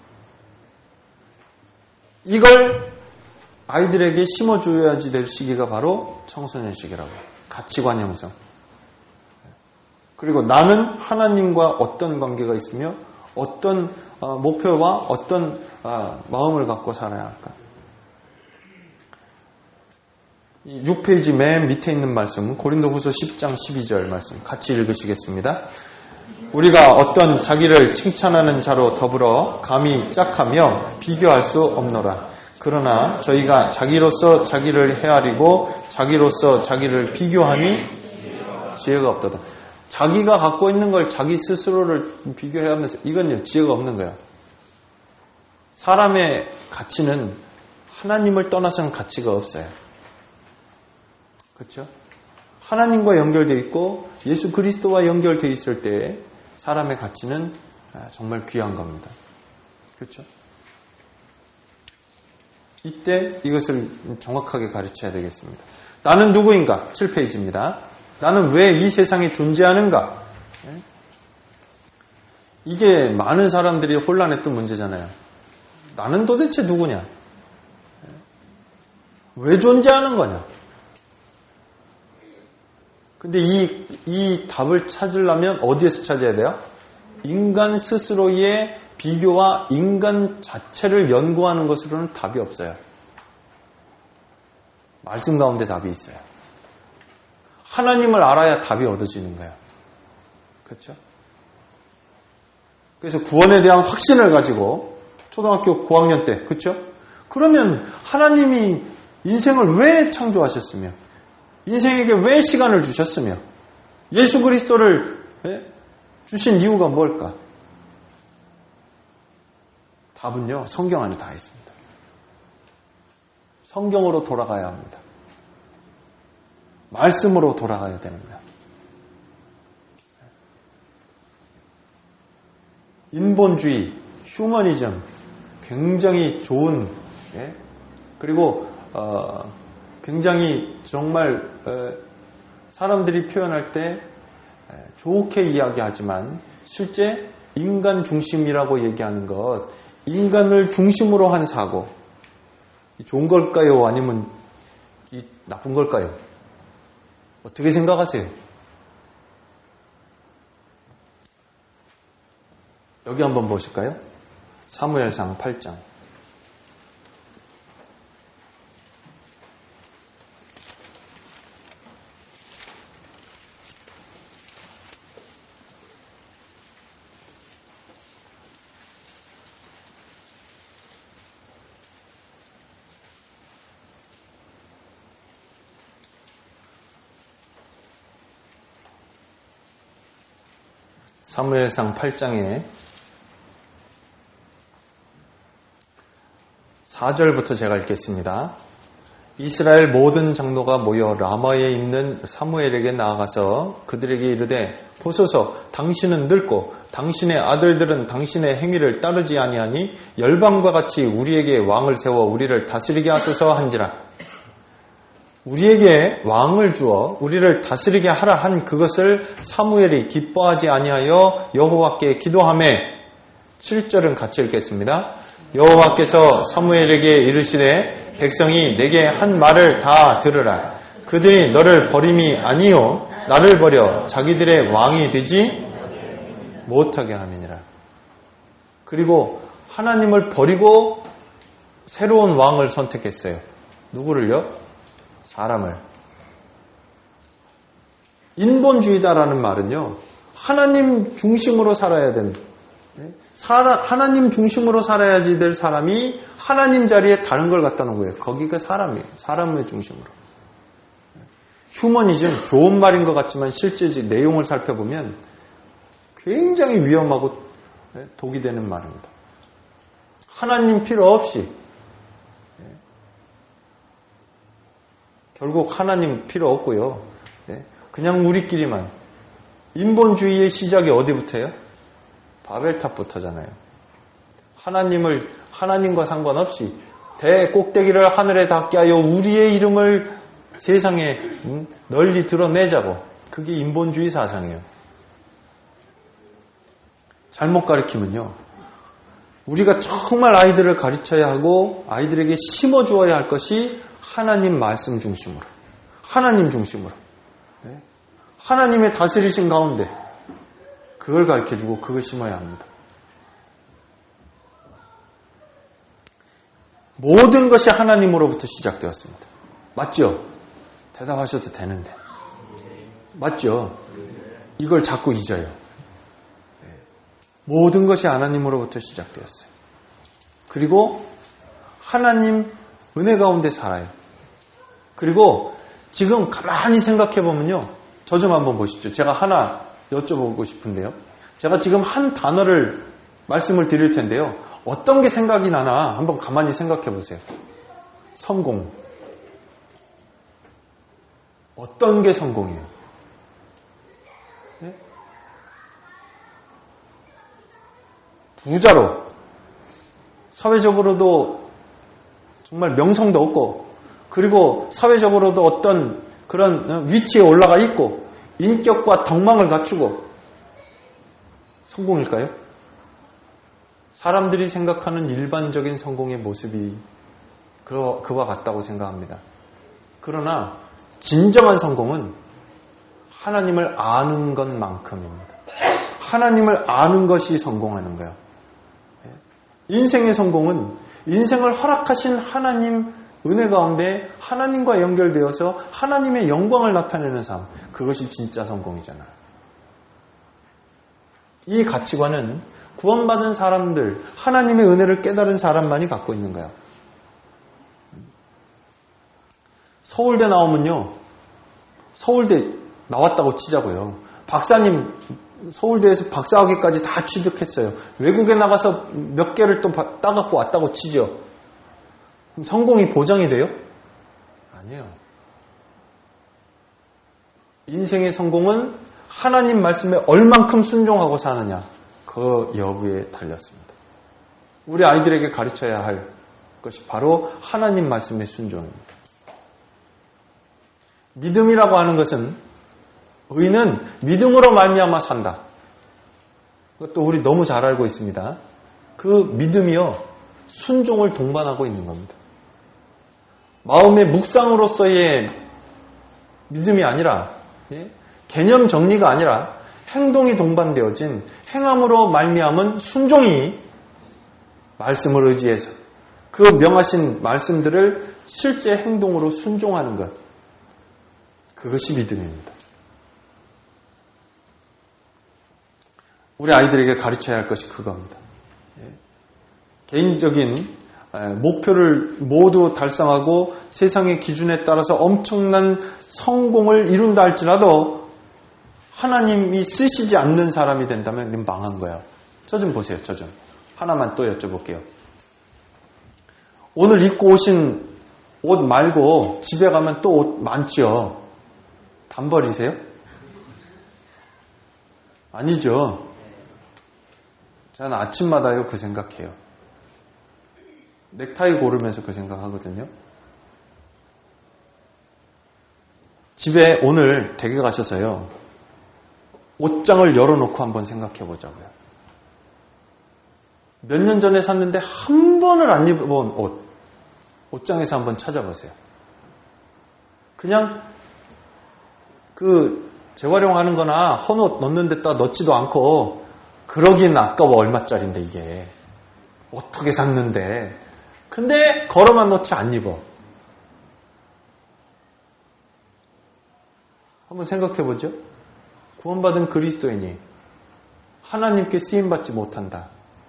이걸 아이들에게 심어줘야지 될 시기가 바로 청소년 시기라고. 가치관 형성. 그리고 나는 하나님과 어떤 관계가 있으며 어떤 어, 목표와 어떤 어, 마음을 갖고 살아야 할까. 육 페이지 맨 밑에 있는 말씀, 고린도후서 십 장 십이 절 말씀 같이 읽으시겠습니다. 우리가 어떤 자기를 칭찬하는 자로 더불어 감히 짝하며 비교할 수 없노라. 그러나 저희가 자기로서 자기를 헤아리고 자기로서 자기를 비교하니 지혜가 없도다. 자기가 갖고 있는 걸 자기 스스로를 비교해가면서 이건요 지혜가 없는 거예요. 사람의 가치는 하나님을 떠나서는 가치가 없어요. 그렇죠? 하나님과 연결되어 있고 예수 그리스도와 연결되어 있을 때 사람의 가치는 정말 귀한 겁니다. 그렇죠? 이때 이것을 정확하게 가르쳐야 되겠습니다. 나는 누구인가? 칠 페이지입니다. 나는 왜 이 세상에 존재하는가? 이게 많은 사람들이 혼란했던 문제잖아요. 나는 도대체 누구냐? 왜 존재하는 거냐? 근데 이, 이 답을 찾으려면 어디에서 찾아야 돼요? 인간 스스로의 비교와 인간 자체를 연구하는 것으로는 답이 없어요. 말씀 가운데 답이 있어요. 하나님을 알아야 답이 얻어지는 거예요. 그렇죠? 그래서 구원에 대한 확신을 가지고 초등학교 고학년 때, 그렇죠? 그러면 하나님이 인생을 왜 창조하셨으며 인생에게 왜 시간을 주셨으며 예수 그리스도를 주신 이유가 뭘까? 답은요, 성경 안에 다 있습니다. 성경으로 돌아가야 합니다. 말씀으로 돌아가야 됩니다. 인본주의, 휴머니즘, 굉장히 좋은, 예? 그리고 어, 굉장히 정말 어, 사람들이 표현할 때 좋게 이야기하지만 실제 인간 중심이라고 얘기하는 것, 인간을 중심으로 한 사고, 좋은 걸까요? 아니면 나쁜 걸까요? 어떻게 생각하세요? 여기 한번 보실까요? 사무엘상 팔 장. 사무엘상 팔 장에 사 절부터 제가 읽겠습니다. 이스라엘 모든 장로가 모여 라마에 있는 사무엘에게 나아가서 그들에게 이르되 보소서 당신은 늙고 당신의 아들들은 당신의 행위를 따르지 아니하니 열방과 같이 우리에게 왕을 세워 우리를 다스리게 하소서 한지라. 우리에게 왕을 주어 우리를 다스리게 하라 한 그것을 사무엘이 기뻐하지 아니하여 여호와께 기도하매. 칠 절은 같이 읽겠습니다. 여호와께서 사무엘에게 이르시되 백성이 내게 한 말을 다 들으라. 그들이 너를 버림이 아니요 나를 버려 자기들의 왕이 되지 못하게 함이니라. 그리고 하나님을 버리고 새로운 왕을 선택했어요. 누구를요? 사람을. 인본주의다라는 말은요, 하나님 중심으로 살아야 된다. 사람, 하나님 중심으로 살아야지 될 사람이 하나님 자리에 다른 걸 갖다 놓은 거예요. 거기가 사람이에요. 사람의 중심으로. 휴머니즘, 좋은 말인 것 같지만 실제 내용을 살펴보면 굉장히 위험하고 독이 되는 말입니다. 하나님 필요 없이 결국 하나님 필요 없고요. 그냥 우리끼리만. 인본주의의 시작이 어디부터예요? 바벨탑부터잖아요. 하나님을, 하나님과 상관없이 대 꼭대기를 하늘에 닿게 하여 우리의 이름을 세상에 널리 드러내자고. 그게 인본주의 사상이에요. 잘못 가르치면요, 우리가 정말 아이들을 가르쳐야 하고 아이들에게 심어주어야 할 것이 하나님 말씀 중심으로, 하나님 중심으로, 하나님의 다스리신 가운데 그걸 가르쳐주고 그걸 심어야 합니다. 모든 것이 하나님으로부터 시작되었습니다. 맞죠? 대답하셔도 되는데. 맞죠? 이걸 자꾸 잊어요. 모든 것이 하나님으로부터 시작되었어요. 그리고 하나님 은혜 가운데 살아요. 그리고 지금 가만히 생각해 보면요, 저 좀 한번 보시죠. 제가 하나 여쭤보고 싶은데요. 제가 지금 한 단어를 말씀을 드릴 텐데요. 어떤 게 생각이 나나 한번 가만히 생각해 보세요. 성공. 어떤 게 성공이에요? 네? 부자로, 사회적으로도 정말 명성도 없고 그리고 사회적으로도 어떤 그런 위치에 올라가 있고 인격과 덕망을 갖추고 성공일까요? 사람들이 생각하는 일반적인 성공의 모습이 그와 같다고 생각합니다. 그러나 진정한 성공은 하나님을 아는 것만큼입니다. 하나님을 아는 것이 성공하는 거예요. 인생의 성공은 인생을 허락하신 하나님 은혜 가운데 하나님과 연결되어서 하나님의 영광을 나타내는 삶, 그것이 진짜 성공이잖아요. 이 가치관은 구원받은 사람들, 하나님의 은혜를 깨달은 사람만이 갖고 있는 거예요. 서울대 나오면요, 서울대 나왔다고 치자고요. 박사님, 서울대에서 박사학위까지 다 취득했어요. 외국에 나가서 몇 개를 또 따갖고 왔다고 치죠. 그럼 성공이 보장이 돼요? 아니에요. 인생의 성공은 하나님 말씀에 얼만큼 순종하고 사느냐, 그 여부에 달렸습니다. 우리 아이들에게 가르쳐야 할 것이 바로 하나님 말씀의 순종입니다. 믿음이라고 하는 것은 의는 믿음으로 말미암아 산다. 그것도 우리 너무 잘 알고 있습니다. 그 믿음이요, 순종을 동반하고 있는 겁니다. 마음의 묵상으로서의 믿음이 아니라, 예? 개념 정리가 아니라 행동이 동반되어진 행함으로 말미암은 순종이 말씀을 의지해서 그 명하신 말씀들을 실제 행동으로 순종하는 것, 그것이 믿음입니다. 우리 아이들에게 가르쳐야 할 것이 그겁니다. 개인적인 목표를 모두 달성하고 세상의 기준에 따라서 엄청난 성공을 이룬다 할지라도 하나님이 쓰시지 않는 사람이 된다면 망한 거예요. 저 좀 보세요. 저 좀. 하나만 또 여쭤볼게요. 오늘 입고 오신 옷 말고 집에 가면 또 옷 많지요. 단 버리세요? 아니죠. 저는 아침마다요 그 생각해요. 넥타이 고르면서 그 생각하거든요. 집에 오늘 댁에 가셔서요, 옷장을 열어놓고 한번 생각해 보자고요. 몇 년 전에 샀는데 한 번을 안 입어본 옷, 옷장에서 한번 찾아보세요. 그냥 그 재활용하는 거나 헌옷 넣는 데다 넣지도 않고, 그러긴 아까워. 얼마짜린데 이게. 어떻게 샀는데. 근데 걸어만 놓지 안 입어. 한번 생각해 보죠. 구원받은 그리스도인이 하나님께 쓰임받지 못한다.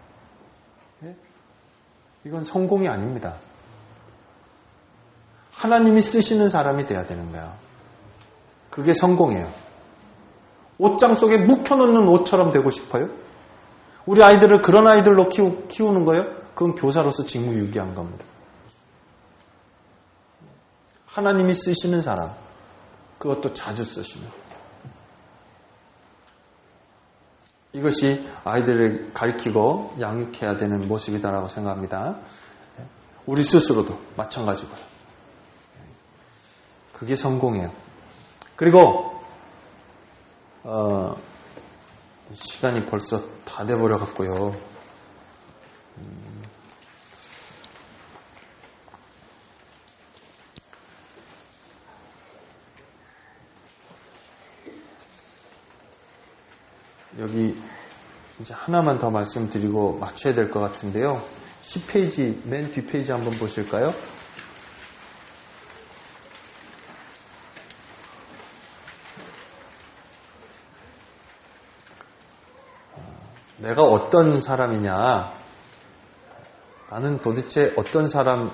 이건 성공이 아닙니다. 하나님이 쓰시는 사람이 돼야 되는 거예요. 그게 성공이에요. 옷장 속에 묵혀놓는 옷처럼 되고 싶어요? 우리 아이들을 그런 아이들로 키우, 키우는 거예요? 그건 교사로서 직무유기한 겁니다. 하나님이 쓰시는 사람, 그것도 자주 쓰시는, 이것이 아이들을 가르치고 양육해야 되는 모습이다라고 생각합니다. 우리 스스로도 마찬가지고요. 그게 성공이에요. 그리고 어, 시간이 벌써 다 돼버려 갖고요. 음, 여기 이제 하나만 더 말씀드리고 맞춰야 될 것 같은데요. 십 페이지, 맨 뒷페이지 한번 보실까요? 내가 어떤 사람이냐, 나는 도대체 어떤 사람이고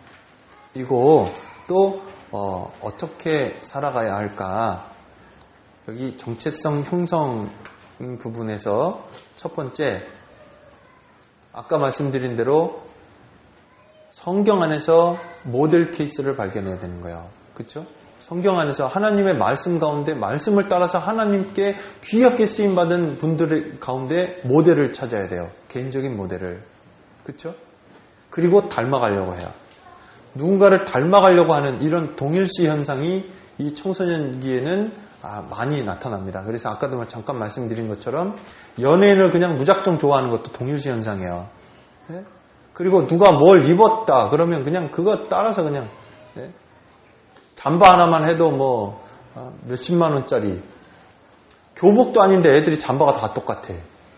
또 어, 어떻게 살아가야 할까. 여기 정체성 형성 부분에서 첫 번째, 아까 말씀드린 대로 성경 안에서 모델 케이스를 발견해야 되는 거예요. 그렇죠? 성경 안에서 하나님의 말씀 가운데 말씀을 따라서 하나님께 귀하게 쓰임받은 분들 가운데 모델을 찾아야 돼요. 개인적인 모델을. 그렇죠? 그리고 닮아가려고 해요. 누군가를 닮아가려고 하는 이런 동일시 현상이 이 청소년기에는 아, 많이 나타납니다. 그래서 아까도 잠깐 말씀드린 것처럼 연예인을 그냥 무작정 좋아하는 것도 동일시 현상이에요. 네? 그리고 누가 뭘 입었다 그러면 그냥 그거 따라서 그냥 네? 잠바 하나만 해도 뭐 몇십만 원짜리 교복도 아닌데 애들이 잠바가 다 똑같아.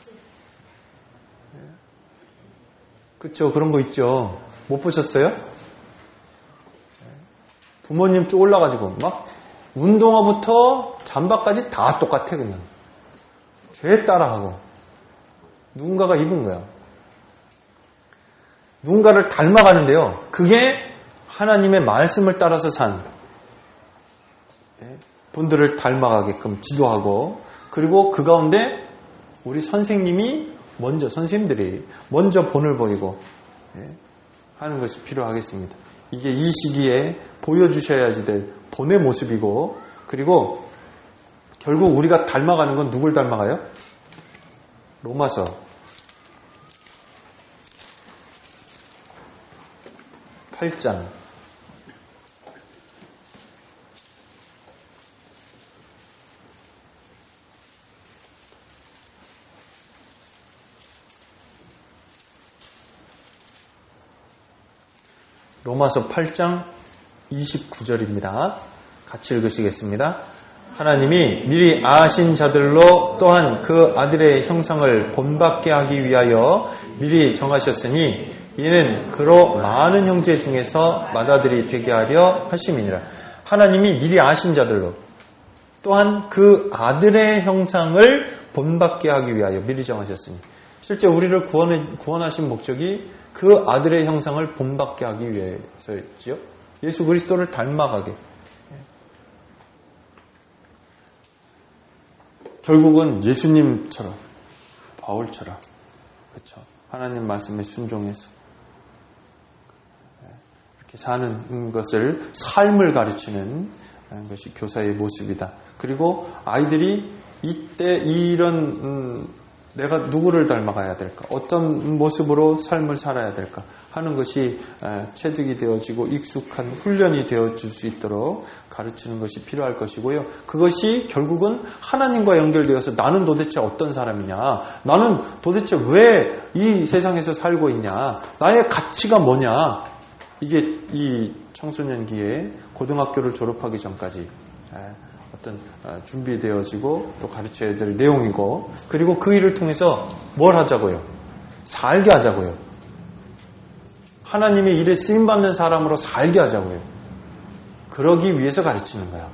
그렇죠? 그런 거 있죠. 못 보셨어요? 부모님 쫄라가지고 막 운동화부터 잠바까지 다 똑같아 그냥. 걔 따라하고 누군가가 입은 거야. 누군가를 닮아가는데요. 그게 하나님의 말씀을 따라서 산 분들을 닮아가게끔 지도하고 그리고 그 가운데 우리 선생님이 먼저 선생님들이 먼저 본을 보이고 하는 것이 필요하겠습니다. 이게 이 시기에 보여주셔야지 될 본의 모습이고 그리고 결국 우리가 닮아가는 건 누굴 닮아가요? 로마서 팔 장 로마서 팔 장 이십구 절입니다. 같이 읽으시겠습니다. 하나님이 미리 아신 자들로 또한 그 아들의 형상을 본받게 하기 위하여 미리 정하셨으니 이는 그로 많은 형제 중에서 맏아들이 되게 하려 하심이니라. 하나님이 미리 아신 자들로 또한 그 아들의 형상을 본받게 하기 위하여 미리 정하셨으니 실제 우리를 구원해, 구원하신 목적이 그 아들의 형상을 본받게 하기 위해서였지요. 예수 그리스도를 닮아가게. 결국은 예수님처럼, 바울처럼, 그렇죠. 하나님 말씀에 순종해서 이렇게 사는 것을 삶을 가르치는 것이 교사의 모습이다. 그리고 아이들이 이때 이런 음, 내가 누구를 닮아가야 될까? 어떤 모습으로 삶을 살아야 될까? 하는 것이 체득이 되어지고 익숙한 훈련이 되어질 수 있도록 가르치는 것이 필요할 것이고요. 그것이 결국은 하나님과 연결되어서 나는 도대체 어떤 사람이냐? 나는 도대체 왜 이 세상에서 살고 있냐? 나의 가치가 뭐냐? 이게 이 청소년기에 고등학교를 졸업하기 전까지 어떤 준비되어지고 또 가르쳐야 될 내용이고 그리고 그 일을 통해서 뭘 하자고요? 살게 하자고요. 하나님의 일에 쓰임받는 사람으로 살게 하자고요. 그러기 위해서 가르치는 거야.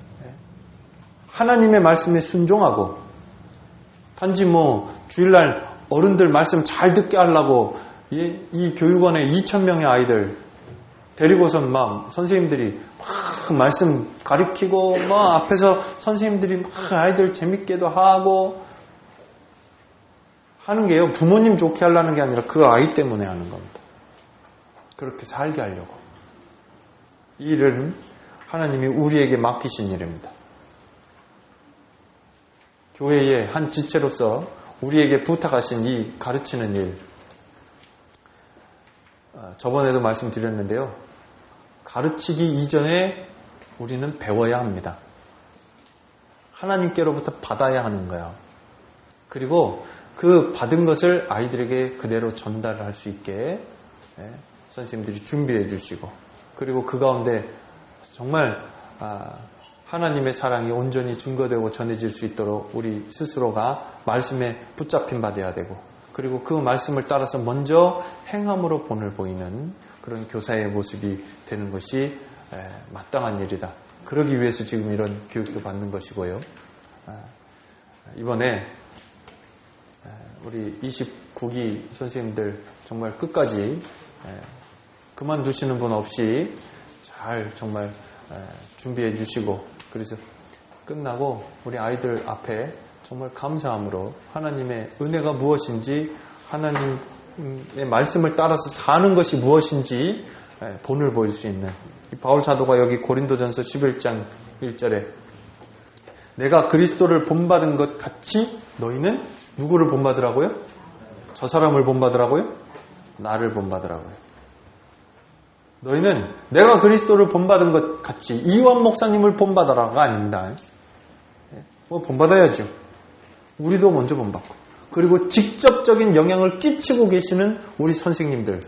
하나님의 말씀에 순종하고 단지 뭐 주일날 어른들 말씀 잘 듣게 하려고 이, 이 교육원에 이천 명의 아이들 데리고선 막 선생님들이 막 말씀 가르치고 막 앞에서 선생님들이 막 아이들 재밌게도 하고 하는 게요. 부모님 좋게 하려는 게 아니라 그 아이 때문에 하는 겁니다. 그렇게 살게 하려고. 이 일은 하나님이 우리에게 맡기신 일입니다. 교회의 한 지체로서 우리에게 부탁하신 이 가르치는 일. 저번에도 말씀드렸는데요. 가르치기 이전에 우리는 배워야 합니다. 하나님께로부터 받아야 하는 거예요. 그리고 그 받은 것을 아이들에게 그대로 전달을 할 수 있게 선생님들이 준비해 주시고 그리고 그 가운데 정말 하나님의 사랑이 온전히 증거되고 전해질 수 있도록 우리 스스로가 말씀에 붙잡힌 바 되어야 되고 그리고 그 말씀을 따라서 먼저 행함으로 본을 보이는 그런 교사의 모습이 되는 것이 마땅한 일이다. 그러기 위해서 지금 이런 교육도 받는 것이고요. 이번에 우리 이십구 기 선생님들 정말 끝까지 그만두시는 분 없이 잘 정말 준비해 주시고 그래서 끝나고 우리 아이들 앞에 정말 감사함으로 하나님의 은혜가 무엇인지 하나님의 말씀을 따라서 사는 것이 무엇인지 본을 보일 수 있는 바울 사도가 여기 고린도전서 십일 장 일 절에 내가 그리스도를 본받은 것 같이 너희는 누구를 본받으라고요? 저 사람을 본받으라고요? 나를 본받으라고요. 너희는 내가 그리스도를 본받은 것 같이 이완 목사님을 본받아라가 아닙니다. 뭐 본받아야죠. 우리도 먼저 본받고. 그리고 직접적인 영향을 끼치고 계시는 우리 선생님들.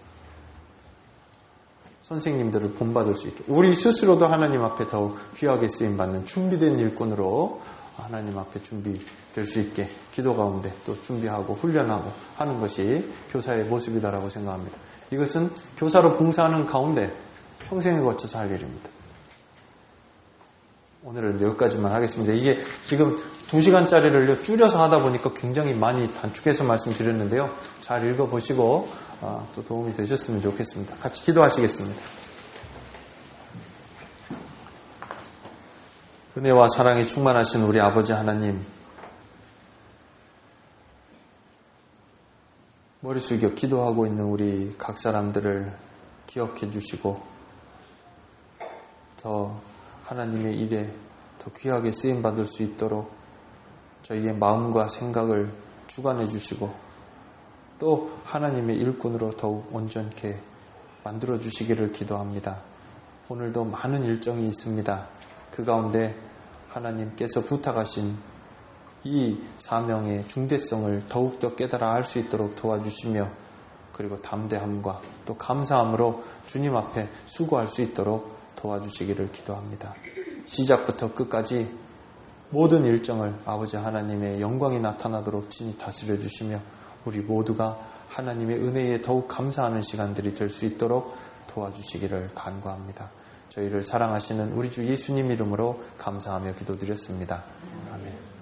선생님들을 본받을 수 있게. 우리 스스로도 하나님 앞에 더욱 귀하게 쓰임받는 준비된 일꾼으로 하나님 앞에 준비될 수 있게 기도 가운데 또 준비하고 훈련하고 하는 것이 교사의 모습이다라고 생각합니다. 이것은 교사로 봉사하는 가운데 평생에 걸쳐서 할 일입니다. 오늘은 여기까지만 하겠습니다. 이게 지금 두 시간짜리를 줄여서 하다 보니까 굉장히 많이 단축해서 말씀드렸는데요. 잘 읽어보시고 또 도움이 되셨으면 좋겠습니다. 같이 기도하시겠습니다. 은혜와 사랑이 충만하신 우리 아버지 하나님, 머리 숙여 기도하고 있는 우리 각 사람들을 기억해 주시고 더 하나님의 일에 더 귀하게 쓰임받을 수 있도록 저희의 마음과 생각을 주관해 주시고 또 하나님의 일꾼으로 더욱 온전케 만들어 주시기를 기도합니다. 오늘도 많은 일정이 있습니다. 그 가운데 하나님께서 부탁하신 이 사명의 중대성을 더욱더 깨달아 알 수 있도록 도와주시며 그리고 담대함과 또 감사함으로 주님 앞에 수고할 수 있도록 도와주시기를 기도합니다. 시작부터 끝까지 모든 일정을 아버지 하나님의 영광이 나타나도록 친히 다스려 주시며 우리 모두가 하나님의 은혜에 더욱 감사하는 시간들이 될 수 있도록 도와주시기를 간구합니다. 저희를 사랑하시는 우리 주 예수님 이름으로 감사하며 기도드렸습니다. 아멘.